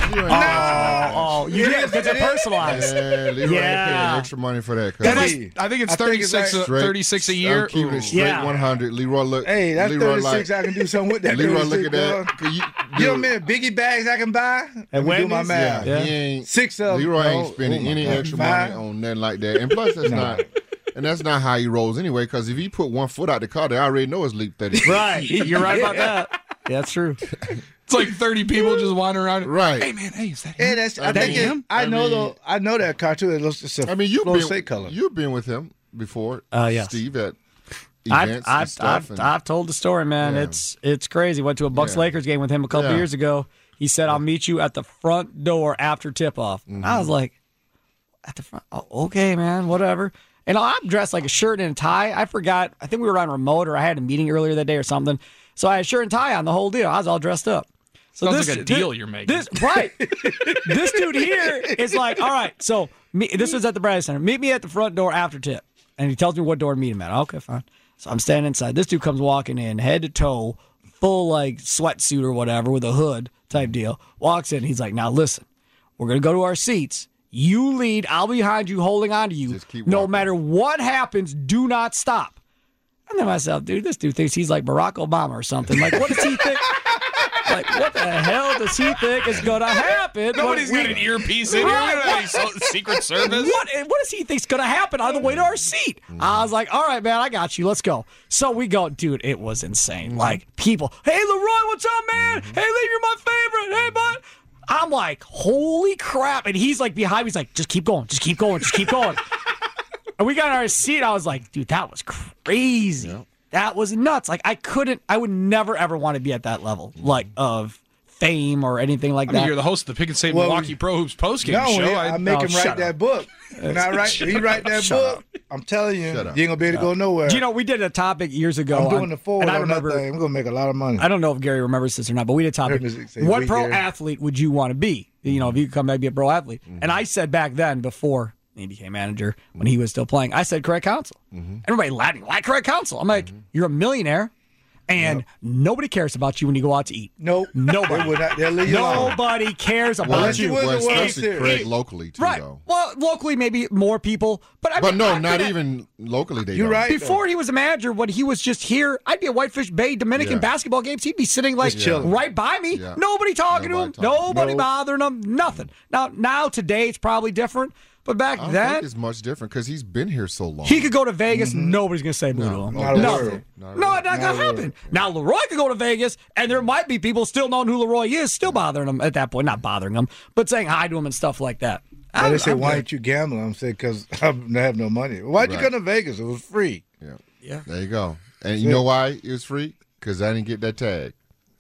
Oh, oh, you did get it personalized. Yeah, Leroy Yeah. paying extra money for that. 'cause That he- is- I think it's I think it's thirty-six, like- a, straight- thirty-six a year. I'm keeping it straight Yeah. one hundred. Leroy look. Hey, that's Leroy thirty-six. like, I can do something with that. Leroy look at thirty-six, that. dog. Could you, You know how many biggie bags I can buy? Let me do my Wendy's? math. Yeah, he ain't. Six of them. Leroy ain't no. spending Oh my any God. extra Five? money on nothing like that. And plus, that's No. not. And that's not how he rolls anyway. Because if he put one foot out the car, they already know it's leap thirty. Right. You're right about that. Yeah, that's true. It's like thirty people just wandering around. Right. Hey, man, hey, is that him? Hey, that's. I, I think mean- it, I I know mean- though. I know that car too. It looks it's a I mean, you've flow been state color. you've been with him before. Uh, yes. Steve at I've, events I've, and stuff. I've, and, I've told the story, man. Yeah. It's it's crazy. Went to a Bucks Yeah. Lakers game with him a couple Yeah. years ago. He said, "I'll meet you at the front door after tip off." Mm-hmm. I was like, "At the front? Oh, okay, man, whatever." And I'm dressed like a shirt and a tie. I forgot. I think we were on remote, or I had a meeting earlier that day or something. So I had shirt and tie on the whole deal. I was all dressed up. So Sounds this, like a deal this- you're making. This right. This dude here is like, all right. So me, this was at the Bradley Center. Meet me at the front door after tip, and he tells me what door to meet him at. Okay, fine. So I'm standing inside. This dude comes walking in, head to toe, full like sweatsuit or whatever with a hood type deal. Walks in. He's like, now listen, we're gonna go to our seats. You lead. I'll be behind you, holding on to you. Just keep No walking. matter what happens, do not stop. And then myself, dude, this dude thinks he's like Barack Obama or something. Like, what does he think? Like, what the hell does he think is going to happen? Nobody's When got we- an earpiece in here. We don't have any so- Secret Service. What, what does he think's going to happen on the way to our seat? I was like, all right, man, I got you. Let's go. So we go. Dude, it was insane. Like, people, hey, Leroy, what's up, man? Hey, Lee, you're my favorite. Hey, bud. I'm like, holy crap. And he's like behind me. He's like, just keep going. Just keep going. Just keep going. And we got our seat. I was like, dude, that was crazy. That was nuts. Like, I couldn't, I would never, ever want to be at that level, like, of fame or anything like I mean, that. you're the host of the Pick and Save Well, Milwaukee Pro Hoops postgame No, show. I, I, I make oh, him shut write up. that book. When I write, he write that Shut book. I'm telling you, Shut up. you ain't gonna be able to go nowhere. Do you know, we did a topic years ago. I'm doing on- the forward and I on remember, that thing. I'm gonna make a lot of money. I don't know if Gary remembers this or not, but we did a topic. Heard this say, What "Wait, pro Gary." athlete would you want to be? You know, if you could come back and be a pro athlete. And I said back then, before he became manager, when he was still playing, I said Craig Counsell. Everybody laughing, like Craig Counsell. I'm like, you're a millionaire, and nobody cares about you when you go out to eat. Nope. Nobody. They would not, they'll leave you alone. Nobody cares about well, Unless you. you win well, the World especially Series. Craig locally too, Right. though. Well, locally, maybe more people, but I But mean, no, I've not been at- even locally. They You're don't. right. Before he was a manager, when he was just here, I'd be at Whitefish Bay Dominican Yeah. basketball games. He'd be sitting like Just chilling. right by me. Yeah. Nobody talking Nobody to him. talking. Nobody Nope. bothering him. Nothing. Now, now today it's probably different, but back I don't then think it's much different because he's been here so long. he could go to Vegas. Nobody's gonna say boo to him. Not a Nothing. word. Not No, really. it's not gonna happen. Now Leroy could go to Vegas, and there might be people still knowing who Leroy is, still bothering him at that point. Not bothering him, but saying hi to him and stuff like that. Now I'm- they say, I'm why good. ain't you gambling? I'm saying, because I have no money. Why'd you Right. come to Vegas? It was free. Yeah. Yeah. There you go. And you know why it was free? Because I didn't get that tag.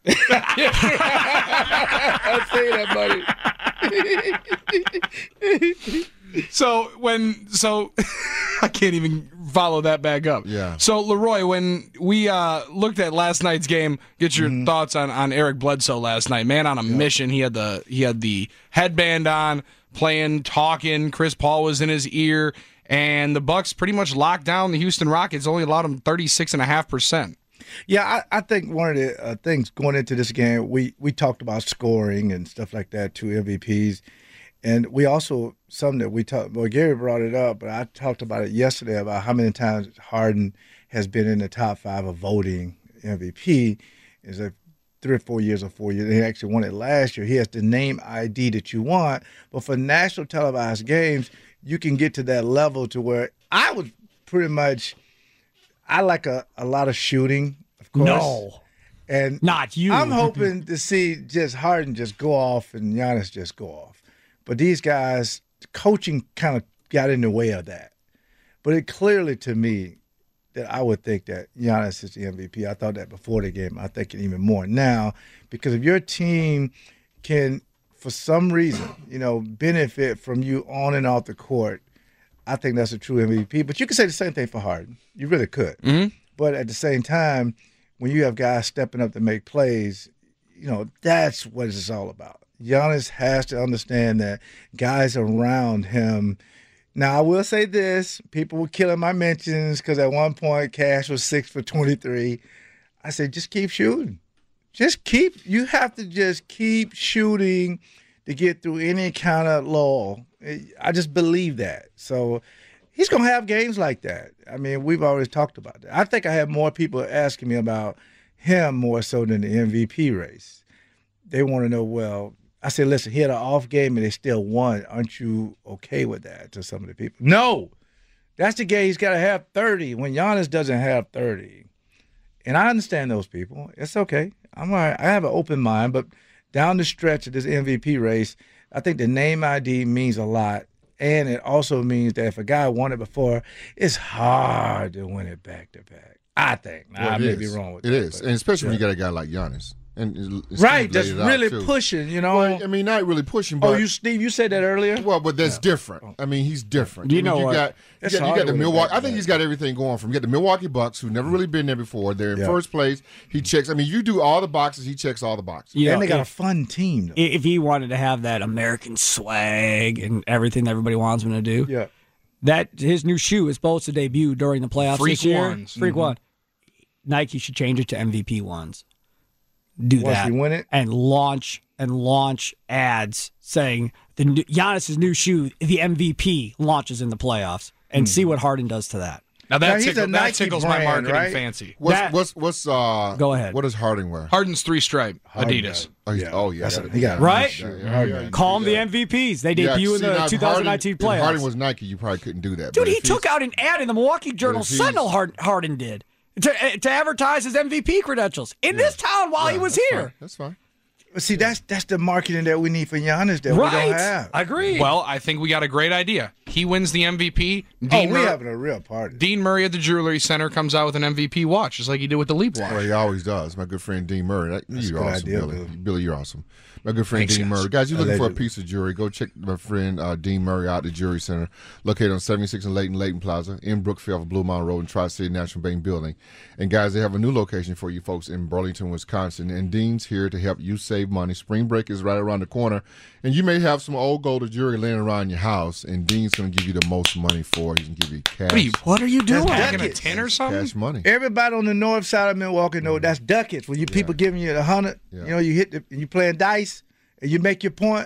I say that, buddy. So when so I can't even follow that back up. Yeah. So Leroy, when we uh, looked at last night's game, get your Mm-hmm. thoughts on, on Eric Bledsoe last night. Man on a mission. He had the he had the headband on, playing, talking. Chris Paul was in his ear, and the Bucks pretty much locked down the Houston Rockets. Only allowed them thirty-six and a half percent. Yeah, I, I think one of the uh, things going into this game, we, we talked about scoring and stuff like that, two M V Ps. And we also, something that we talked, well, Gary brought it up, but I talked about it yesterday about how many times Harden has been in the top five of voting M V P. It's like three or four years or four years. He actually won it last year. He has the name I D that you want. But for national televised games, you can get to that level to where I would pretty much, I like a, a lot of shooting, of course. No, And not you. I'm hoping to see just Harden just go off and Giannis just go off. But these guys, coaching kind of got in the way of that. But it clearly to me that I would think that Giannis is the M V P. I thought that before the game. I think it even more now because if your team can, for some reason, you know, benefit from you on and off the court, I think that's a true M V P. But you could say the same thing for Harden. You really could. Mm-hmm. But at the same time, when you have guys stepping up to make plays, you know, that's what it's all about. Giannis has to understand that guys around him. Now, I will say this. People were killing my mentions because at one point, Cash was six for twenty-three. I said, just keep shooting. Just keep – you have to just keep shooting to get through any kind of lull. I just believe that. So he's going to have games like that. I mean, we've always talked about that. I think I have more people asking me about him more so than the M V P race. They want to know, well, I said, listen, he had an off game and they still won. Aren't you okay with that to some of the people? No. That's the game he's got to have thirty when Giannis doesn't have thirty. And I understand those people. It's okay. I'm all right. I have an open mind, but down the stretch of this M V P race, I think the name I D means a lot. And it also means that if a guy won it before, it's hard to win it back to back. I think. Well, I may be wrong with it that. It is. And especially yeah. when you got a guy like Giannis. And right, that's really pushing, you know. Well, I mean, not really pushing. But, oh, you, Steve, you said that earlier. Well, but that's yeah. different. I mean, he's different. You I mean, know you what? Got, you got, you got the Milwaukee. I think he's got everything going for him. You got the Milwaukee Bucks, who've never really been there before. They're in yeah. first place. He checks. I mean, you do all the boxes. He checks all the boxes. You know, and they got if, a fun team. Though. If he wanted to have that American swag and everything that everybody wants him to do, yeah, that his new shoe is supposed to debut during the playoffs Freak this year. ones. Freak mm-hmm. one. Nike should change it to M V P ones. Do Once that you win it? and launch and launch ads saying the new, Giannis's new shoe, the M V P, launches in the playoffs, and mm. see what Harden does to that. Now that, now, he's tickle, a that Nike tickles brand, my marketing right? fancy. What's That- what's what's uh? Go ahead. What does Harden wear? Harden's three stripe Harden Adidas. Oh, he's, Yeah. oh yeah, That's that- a- he got a Right? nice shoe. Yeah, yeah, Harden. yeah, yeah. Call them the Yeah. M V Ps. They Yeah, debut see, in the now, if two thousand nineteen Harden, if Harden playoffs. was Nike, you probably couldn't do that. Dude, But he if took he's- out an ad in the Milwaukee Journal if he's- Sentinel. Hard- Harden did to to advertise his M V P credentials in this town while Yeah, he was that's here. fine. That's fine. But see, that's that's the marketing that we need for Giannis that Right. we don't have. I agree. Well, I think we got a great idea. He wins the M V P. oh, Dean, we Mur- having a real party. Dean Murray at the Jewelry Center comes out with an M V P watch, just like he did with the Leap watch. Well, he always does. My good friend Dean Murray. That, That's a you're good awesome, idea, Billy. Billy. Billy, you're awesome. My good friend Thanks, Dean guys. Murray. Guys, you're looking for a Allegedly. piece of jewelry, go check my friend uh, Dean Murray out at the Jewelry Center, located on seventy-six and Layton, Layton Plaza, in Brookfield, Blue Mountain Road, and Tri-City National Bank Building. And guys, they have a new location for you folks in Burlington, Wisconsin. And Dean's here to help you save money. Spring break is right around the corner, and you may have some old gold jewelry laying around your house, and Dean's going to give you the most money for it. He can give you cash. What are you, what are you doing? That's Back in a ducats. tin or something? Cash money. Everybody on the north side of Milwaukee know that's ducats. When you people giving you the hundred, Yeah. you know, you hit the, you playing dice, and you make your point.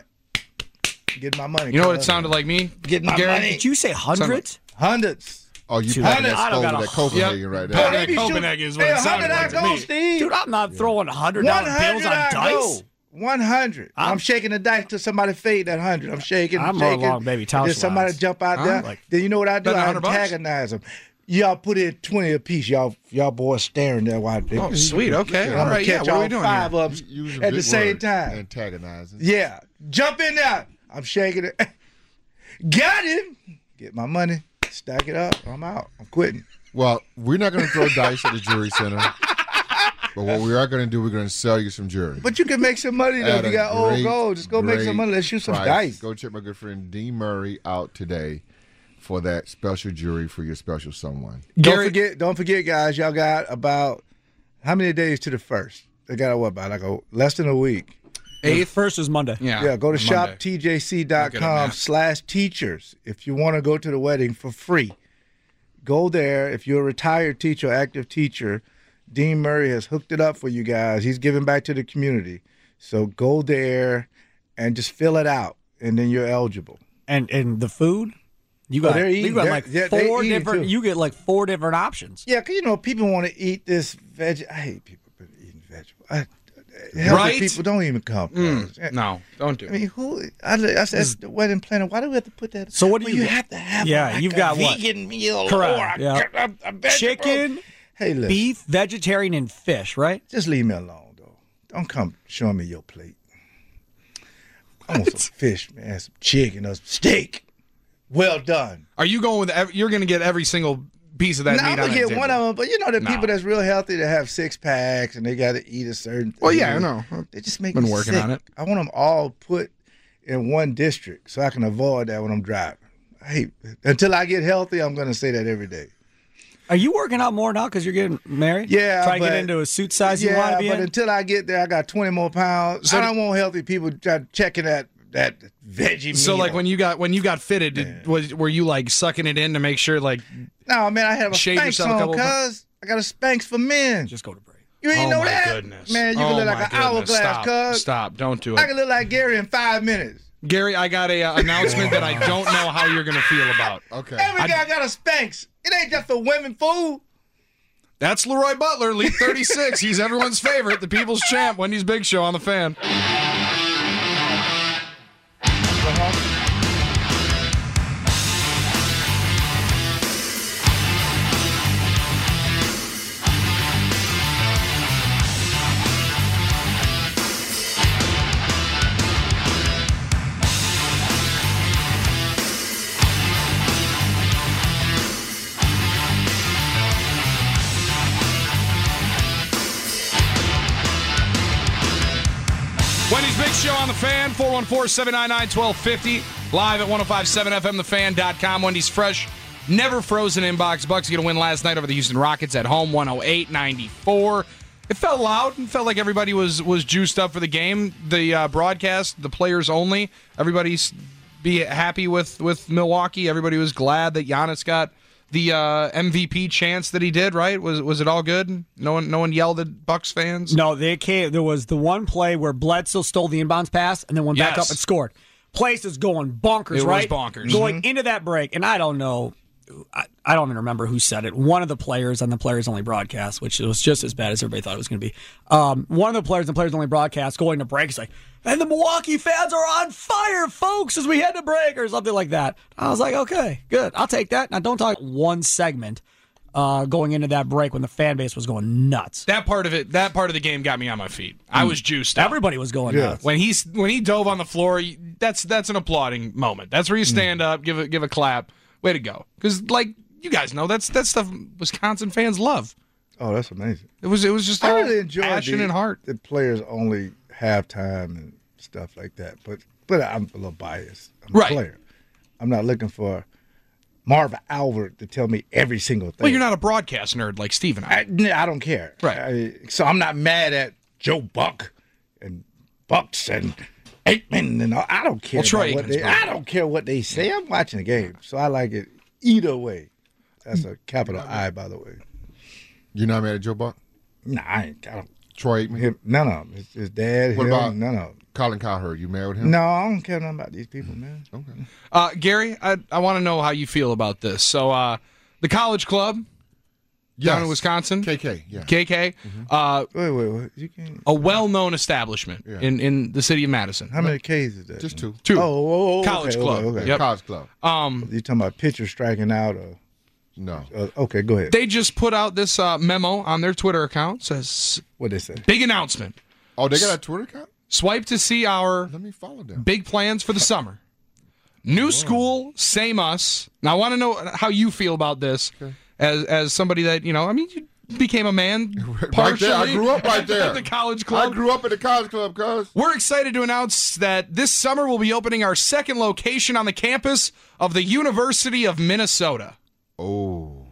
Get my money. You know what it cuz. sounded like me? Get my Gary? money. Did you say hundreds? Hundreds. Oh, you Dude, probably I that don't got that a- Copenhagen Yep. right Oh, there. that Maybe Copenhagen shoot- is what hey, it sounded one hundred like I to go, me. Steve. Dude, I'm not throwing hundred dollar one bills hundred on I dice. go. One hundred. I'm, I'm- shaking the dice till somebody fade that hundred. I'm shaking. I'm more shaking. along baby And then Tausch somebody lines. jump out Huh? there. Like- then you know what I do? Bet a I hundred bucks? antagonize them. Y'all put in twenty apiece. Y'all, y'all boys staring there while they. Oh, sweet. Okay. I'm All gonna right. Yeah. catch What are all we doing five here? of them Using at big the same words, time. Antagonizing. Yeah, jump in there. I'm shaking it. Got him. Get my money. Stack it up. I'm out. I'm quitting. Well, we're not going to throw dice at the Jewelry Center. But what we are going to do, we're going to sell you some jewelry. But you can make some money though. At If you a got old great, gold, just go make great some money. Let's shoot some price. dice. Go check my good friend Dean Murray out today for that special jewelry for your special someone. Don't Gary- forget, don't forget, guys. Y'all got about how many days to the first? They got what about like a less than a week. Eighth. First is Monday. Yeah. Yeah, go to Monday. shop t j c dot Look at com that. slash teachers if you want to go to the wedding for free. Go there. If you're a retired teacher, or active teacher, Dean Murray has hooked it up for you guys. He's giving back to the community. So go there and just fill it out, and then you're eligible. And and the food, you Oh, got they're you eating. got They're- like yeah, they four eating, different. too. You get like four different options. Yeah, because, you know, people want to eat this veg. I hate people eating vegetables. I, healthy Right? people don't even come. Mm, no, don't do I it. mean, who? I, I said, the wedding planner. Why do we have to put that? So what do Well, you you get? have to have? Yeah, like you've a got what? vegan meal Correct, or a, yeah. a, a vegetable. Chicken, Hey, listen, beef, vegetarian, and fish. Right? just leave me alone, though. Don't come showing me your plate. I want some fish, man, some chicken, or some steak. Well done. Are you going with? Every, you're going to get every single piece of that Now, meat I'm on gonna that get table. one of them, but you know the No. people that's real healthy that have six packs and they got to eat a certain. Thing. Well, yeah, I know. They just make Been me working sick. on it. I want them all put in one district so I can avoid that when I'm driving. I hate until I get healthy. I'm gonna say that every day. Are you working out more now because you're getting married? Yeah, Try to but- get into a suit size yeah, you want to be but in. until I get there, I got twenty more pounds. So- I don't want healthy people try checking that that veggie. So, meal. like when you got when you got fitted, did, was were you like sucking it in to make sure like no man, I have a shave Spanx yourself a on, couple of- cuz I got a Spanx for men. Just go to break. You ain't oh know my that? Goodness. Man, you oh can look my like an goodness. hourglass, Stop. cuz. Stop. Don't do I it. can look like Gary in five minutes. Gary, I got a uh, announcement that I don't know how you're going to feel about. Okay. Every I- guy got a Spanx. It ain't just for women, fool. That's Leroy Butler, Elite thirty-six. He's everyone's favorite, the people's champ, Wendy's Big Show on the Fan. Wendy's Big Show on the Fan, four one four, seven nine nine, one two five zero. Live at ten fifty-seven F M the fan dot com. Wendy's fresh, never frozen inbox. Bucks get a win last night over the Houston Rockets at home, one oh eight ninety-four. It felt loud and felt like everybody was was juiced up for the game. The uh, broadcast, the players only, everybody's be happy with, with Milwaukee. Everybody was glad that Giannis got the uh, M V P chance that he did, right? Was was it all good? No one no one yelled at Bucks fans? No, they came. There was the one play where Bledsoe stole the inbounds pass and then went back Yes. up and scored. Place is going bonkers, It was right? bonkers. Going into that break, and I don't know, I, I don't even remember who said it. One of the players on the Players Only broadcast, which was just as bad as everybody thought it was going to be. Um, one of the players on the Players Only broadcast going to break is like, and the Milwaukee fans are on fire, folks, as we head to break, or something like that. I was like, okay, good. I'll take that. Now, don't talk one segment uh, going into that break when the fan base was going nuts. That part of it, that part of the game got me on my feet. I was juiced up. Everybody was going Yeah. nuts. When he's when he dove on the floor, you- that's that's an applauding moment. That's where you stand up, give a give a clap. Way to go! Because like you guys know, that's that's stuff Wisconsin fans love. Oh, that's amazing. It was it was just I all really enjoy passion the, and heart. the players only halftime and stuff like that. But but I'm a little biased. I'm Right. a player. I'm not looking for Marv Albert to tell me every single thing. Well, you're not a broadcast nerd like Steve and I. I, I don't care. Right. I, so I'm not mad at Joe Buck and Bucks and Aikman and all. I don't care. Well, Troy about what Aikman's they, pretty I don't care what they say. I'm watching the game, so I like it either way. That's a capital I, by the way. You're not mad at Joe Buck? Nah, I ain't. I don't. Troy Aikman? Him, none of them. His, his dad. What him, about none of them. Colin Cowherd? You married him? No, I don't care nothing about these people, man. Okay. Uh, Gary, I I want to know how you feel about this. So uh, the College Club down in Yes. Wisconsin, K K, yeah. K K, uh, Wait, wait, wait. You can. a well-known establishment Yeah. in, in the city of Madison. How many K's is that? Just two. Two. Oh, oh, oh, College okay, club. Okay, okay. Yep. College Club. Um, You talking about pitcher striking out or? No. Uh, okay, go ahead. they just put out this uh, memo on their Twitter account. Says What they say? big announcement. Oh, they got a Twitter account? Swipe to see our Let me follow them. big plans for the summer. New school, same us. Now I want to know how you feel about this, as as somebody that you know. I mean, you became a man Right partially. there. I grew up right there. at the College I Club. grew up at the College Club, cuz. We're excited to announce that this summer we'll be opening our second location on the campus of the University of Minnesota. Oh.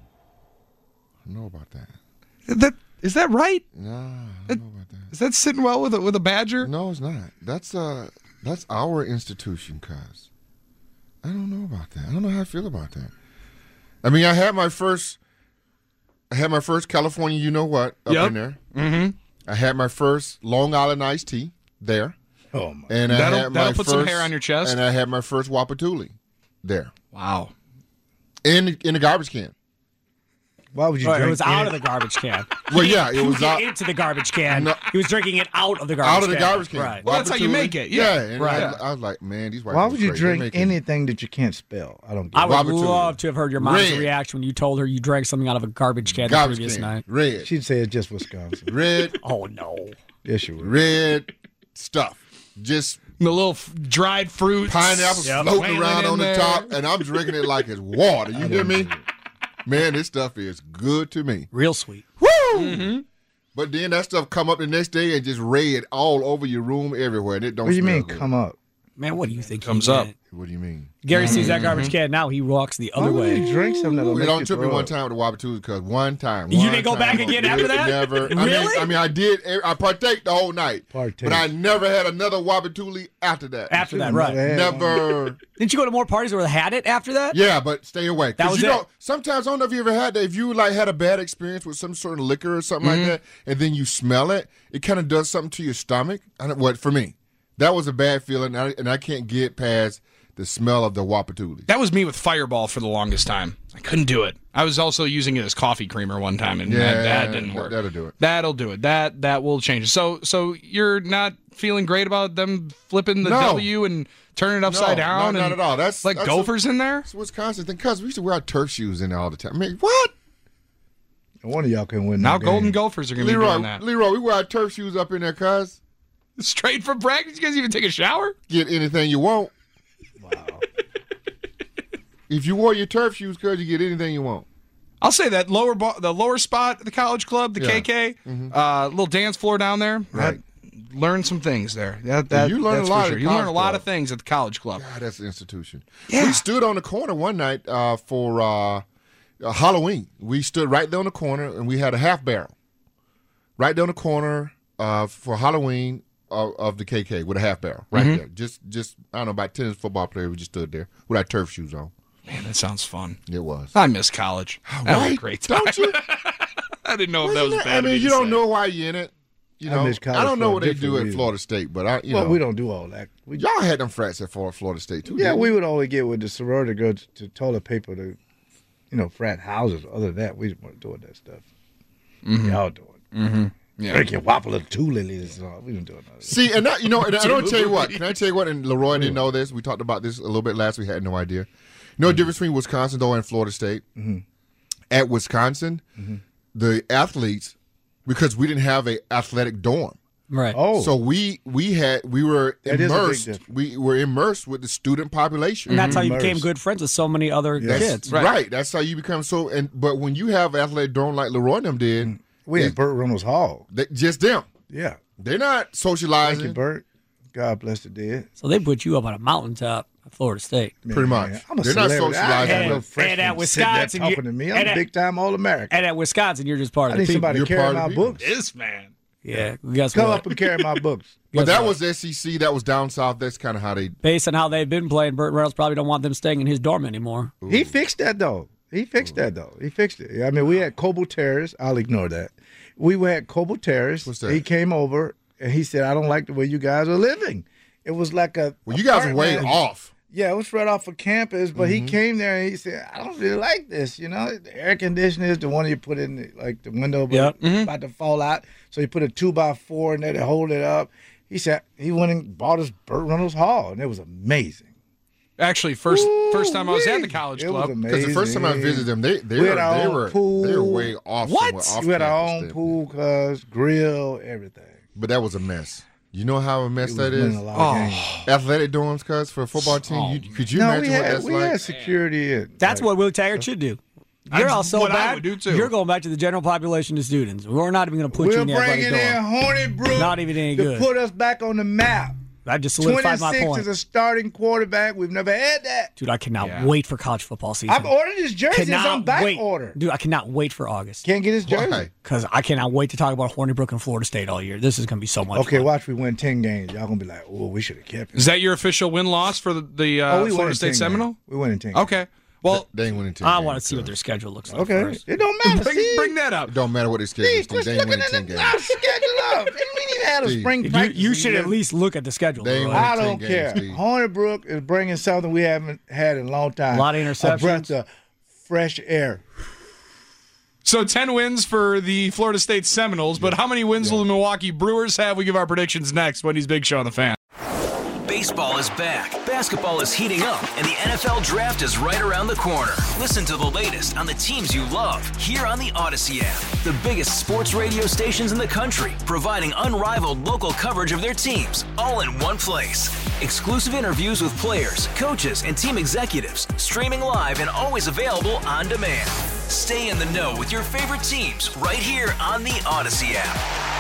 I know about that. That is that right? Nah, I know about that. Is that sitting well with a with a Badger? No, it's not. That's uh that's our institution, cuz. I don't know about that. I don't know how I feel about that. I mean, I had my first I had my first California you know what up Yep. in there. Mm-hmm. I had my first Long Island iced tea there. Oh my! And I That'll- had my that'll put first, some hair on your chest. And I had my first Wapatuli there. Wow. In in the garbage can. Why would you Right, drink? it was out any- of the garbage can. Well, yeah, it He was didn't out, get into the garbage can. No. He was drinking it out of the garbage out of the can. garbage can. Right. Well, that's how you Wapatuli. make it, yeah. and Right. I, I was like, man, these white Why people would you straight. They drink make it. anything that you can't spell? I don't get I it. would Wapatuli. love to have heard your mom's Red. reaction when you told her you drank something out of a garbage can Garbage the previous can. night. Red. She'd say it's just Wisconsin. Red. Oh no! Yes, you would. Red stuff. Just The little f- dried fruits, pineapples Yep. floating Wailing around in on the there. top, and I'm drinking it like it's water. You hear me? Man, this stuff is good to me. Real sweet. Mm-hmm. But then that stuff come up the next day and just red all over your room everywhere, and it don't What do you smell mean good. come up? Man, what do you think? Comes he up. meant? What do you mean? Gary sees that garbage can now. He walks the other Why would way. you drink something that'll It make don't you trip me throw one up? time with the Wabatudes because one time. You one didn't go time, back again after that? Never. I mean, Really? I mean, I did. I partake the whole night, Partake. but I never had another Wabatuli after that. After that, right? Never had one. Never. Didn't you go to more parties where they had it after that? Yeah, but stay away. 'Cause That was you it. know, sometimes I don't know if you ever had that. If you like had a bad experience with some sort of liquor or something Mm-hmm. like that, and then you smell it, it kind of does something to your stomach. I don't, what for me, that was a bad feeling, and I, and I can't get past the smell of the Wapatuli. That was me with Fireball for the longest time. I couldn't do it. I was also using it as coffee creamer one time, and Yeah, that, that didn't work. that'll do it. That'll do it. That that will change it. So so you're not feeling great about them flipping the No. W and turning it upside No, down? no, not and at all. That's like that's Gophers a, in there. It's a Wisconsin thing because we used to wear our turf shoes in there all the time. I mean, what? One of y'all can win. Now that Golden game. Gophers are going to be Leroy, doing that. Leroy, we wear our turf shoes up in there, cuz. Straight from practice. You guys even take a shower? Get anything you want. Wow. If you wore your turf shoes, cuz you get anything you want. I'll say that lower bo- the lower spot at the college club, the Yeah. K K, uh, little dance floor down there. Right. Learn some things there. That, that, you learn that's a lot for at sure. the You learn college a lot club. of things at the college club. God, that's an institution. Yeah. We stood on the corner one night uh, for uh, uh, Halloween. We stood right there on the corner, and we had a half barrel. Right there on the corner uh, for Halloween of, of the K K with a half barrel. Right Mm-hmm. there. Just, just I don't know, about ten football players. We just stood there with our turf shoes on. Man, that sounds fun. It was. I miss college. That was a Right? great time. Don't you? I didn't know if that was Wasn't bad. I of me mean, to you don't say. know why you're in it. You I know, miss college I don't know for a what they different do at reason. Florida State, but I, you Well, know, we don't do all that. We, y'all had them frats at Florida Florida State too. yeah, didn't we you? would only get with the sorority girls to toilet paper to, you know, frat houses. Other than that, we weren't doing that stuff. Y'all doing. Mm-hmm. Yeah. Drinking Whopper two lilies and all. We didn't do it. See, and that, you know, and I don't tell you what. Can I tell you what? And Leroy didn't know this. We talked about this a little bit last. We had no idea. You know the difference between Wisconsin though and Florida State? Mm-hmm. At Wisconsin, the athletes, because we didn't have a athletic dorm, Right. Oh, so we we had we were That is a big immersed. difference. We were immersed with the student population. And that's how you Immersed. became good friends with so many other Yes. kids. right. That's how you become so. And but when you have athletic dorm like Leroy and them did, we yeah, had Burt Reynolds Hall. they, just them. Yeah. They're not Thank socializing. you, Burt. God bless the dead. So they put you up on a mountaintop at Florida State. Pretty much. I'm a They're not celebrity. I socializing had with- no And- freshman and at sitting there Wisconsin, talking you- to me. and I'm a at- big time All American. And at Wisconsin, you're just part I of need the people. somebody You're to carry part of my the people. books. This man. Yeah. Guess Come what? up and carry my books. But Guess that what? was S E C. That was down south. That's kind of how they. Based on how they've been playing, Burt Reynolds probably don't want them staying in his dorm anymore. He fixed that though. He fixed that though. He fixed it. I mean, we had Coble Terrace. I'll ignore that. We had Coble Terrace. What's that? He came over and he said, "I don't like the way you guys are living." It was like a. Well, you guys are way apartment. off. Yeah, it was right off of campus, but he came there and he said, "I don't really like this. You know, the air conditioner is the one you put in the, like the window, but Yep. it's about to fall out. So he put a two by four in there to hold it up." He said he went and bought his Burt Reynolds Hall, and it was amazing. Actually, first first time I was at the Ooh-wee. college It club. was Because the first time I amazing. visited them, they they We were had our they own were pool. they were way off. What? somewhere, off We had our campus own then. pool, cuz grill, everything. But that was a mess. You know how a mess It was that winning is. a lot of games. Athletic dorms, cuz for a football team, Oh, you, could you No, imagine we what had that's we like? had security. In, That's like, what Will Taggart should do. You're That's all so what I bad. would do, too. You're going back to the general population of students. We're not even going to put you we're in the athletic bringing in dorm. Hornibrook. Not even any to good. put us back on the map. I just solidified my twenty-six point. is a starting quarterback. We've never had that. Dude, I cannot Yeah. wait for college football season. I've ordered his jersey. It's cannot on back wait. order. Dude, I cannot wait for August. Can't get his jersey. Why? Because I cannot wait to talk about Hornibrook and Florida State all year. This is going to be so much Okay, fun. watch we win ten games. Y'all gonna be like, "Oh, we should have kept him." Is that your official win loss for the, the uh, oh, we won Florida in State ten Seminole? games. We won in ten. Okay. Well, They ain't winning ten I games, want to see so. what their schedule looks like Okay, first. it don't matter. bring, Steve. bring that up. It don't matter what they schedule. Steve, Steve. quit They ain't winning looking ten at the games. our schedule up. We didn't even have a Steve. spring You, practice. you should yet. at least look at the schedule. They ain't bro. winning I ten don't games, care. Steve. Hornibrook is bringing something we haven't had in a long time. A lot of A interceptions. breath of fresh air. So ten wins for the Florida State Seminoles, but how many wins will the Milwaukee Brewers have? We give our predictions next. Wendy's Big Show on the Fan. Baseball is back, basketball is heating up, and the N F L Draft is right around the corner. Listen to the latest on the teams you love here on the Odyssey app. The biggest sports radio stations in the country, providing unrivaled local coverage of their teams, all in one place. Exclusive interviews with players, coaches, and team executives, streaming live and always available on demand. Stay in the know with your favorite teams right here on the Odyssey app.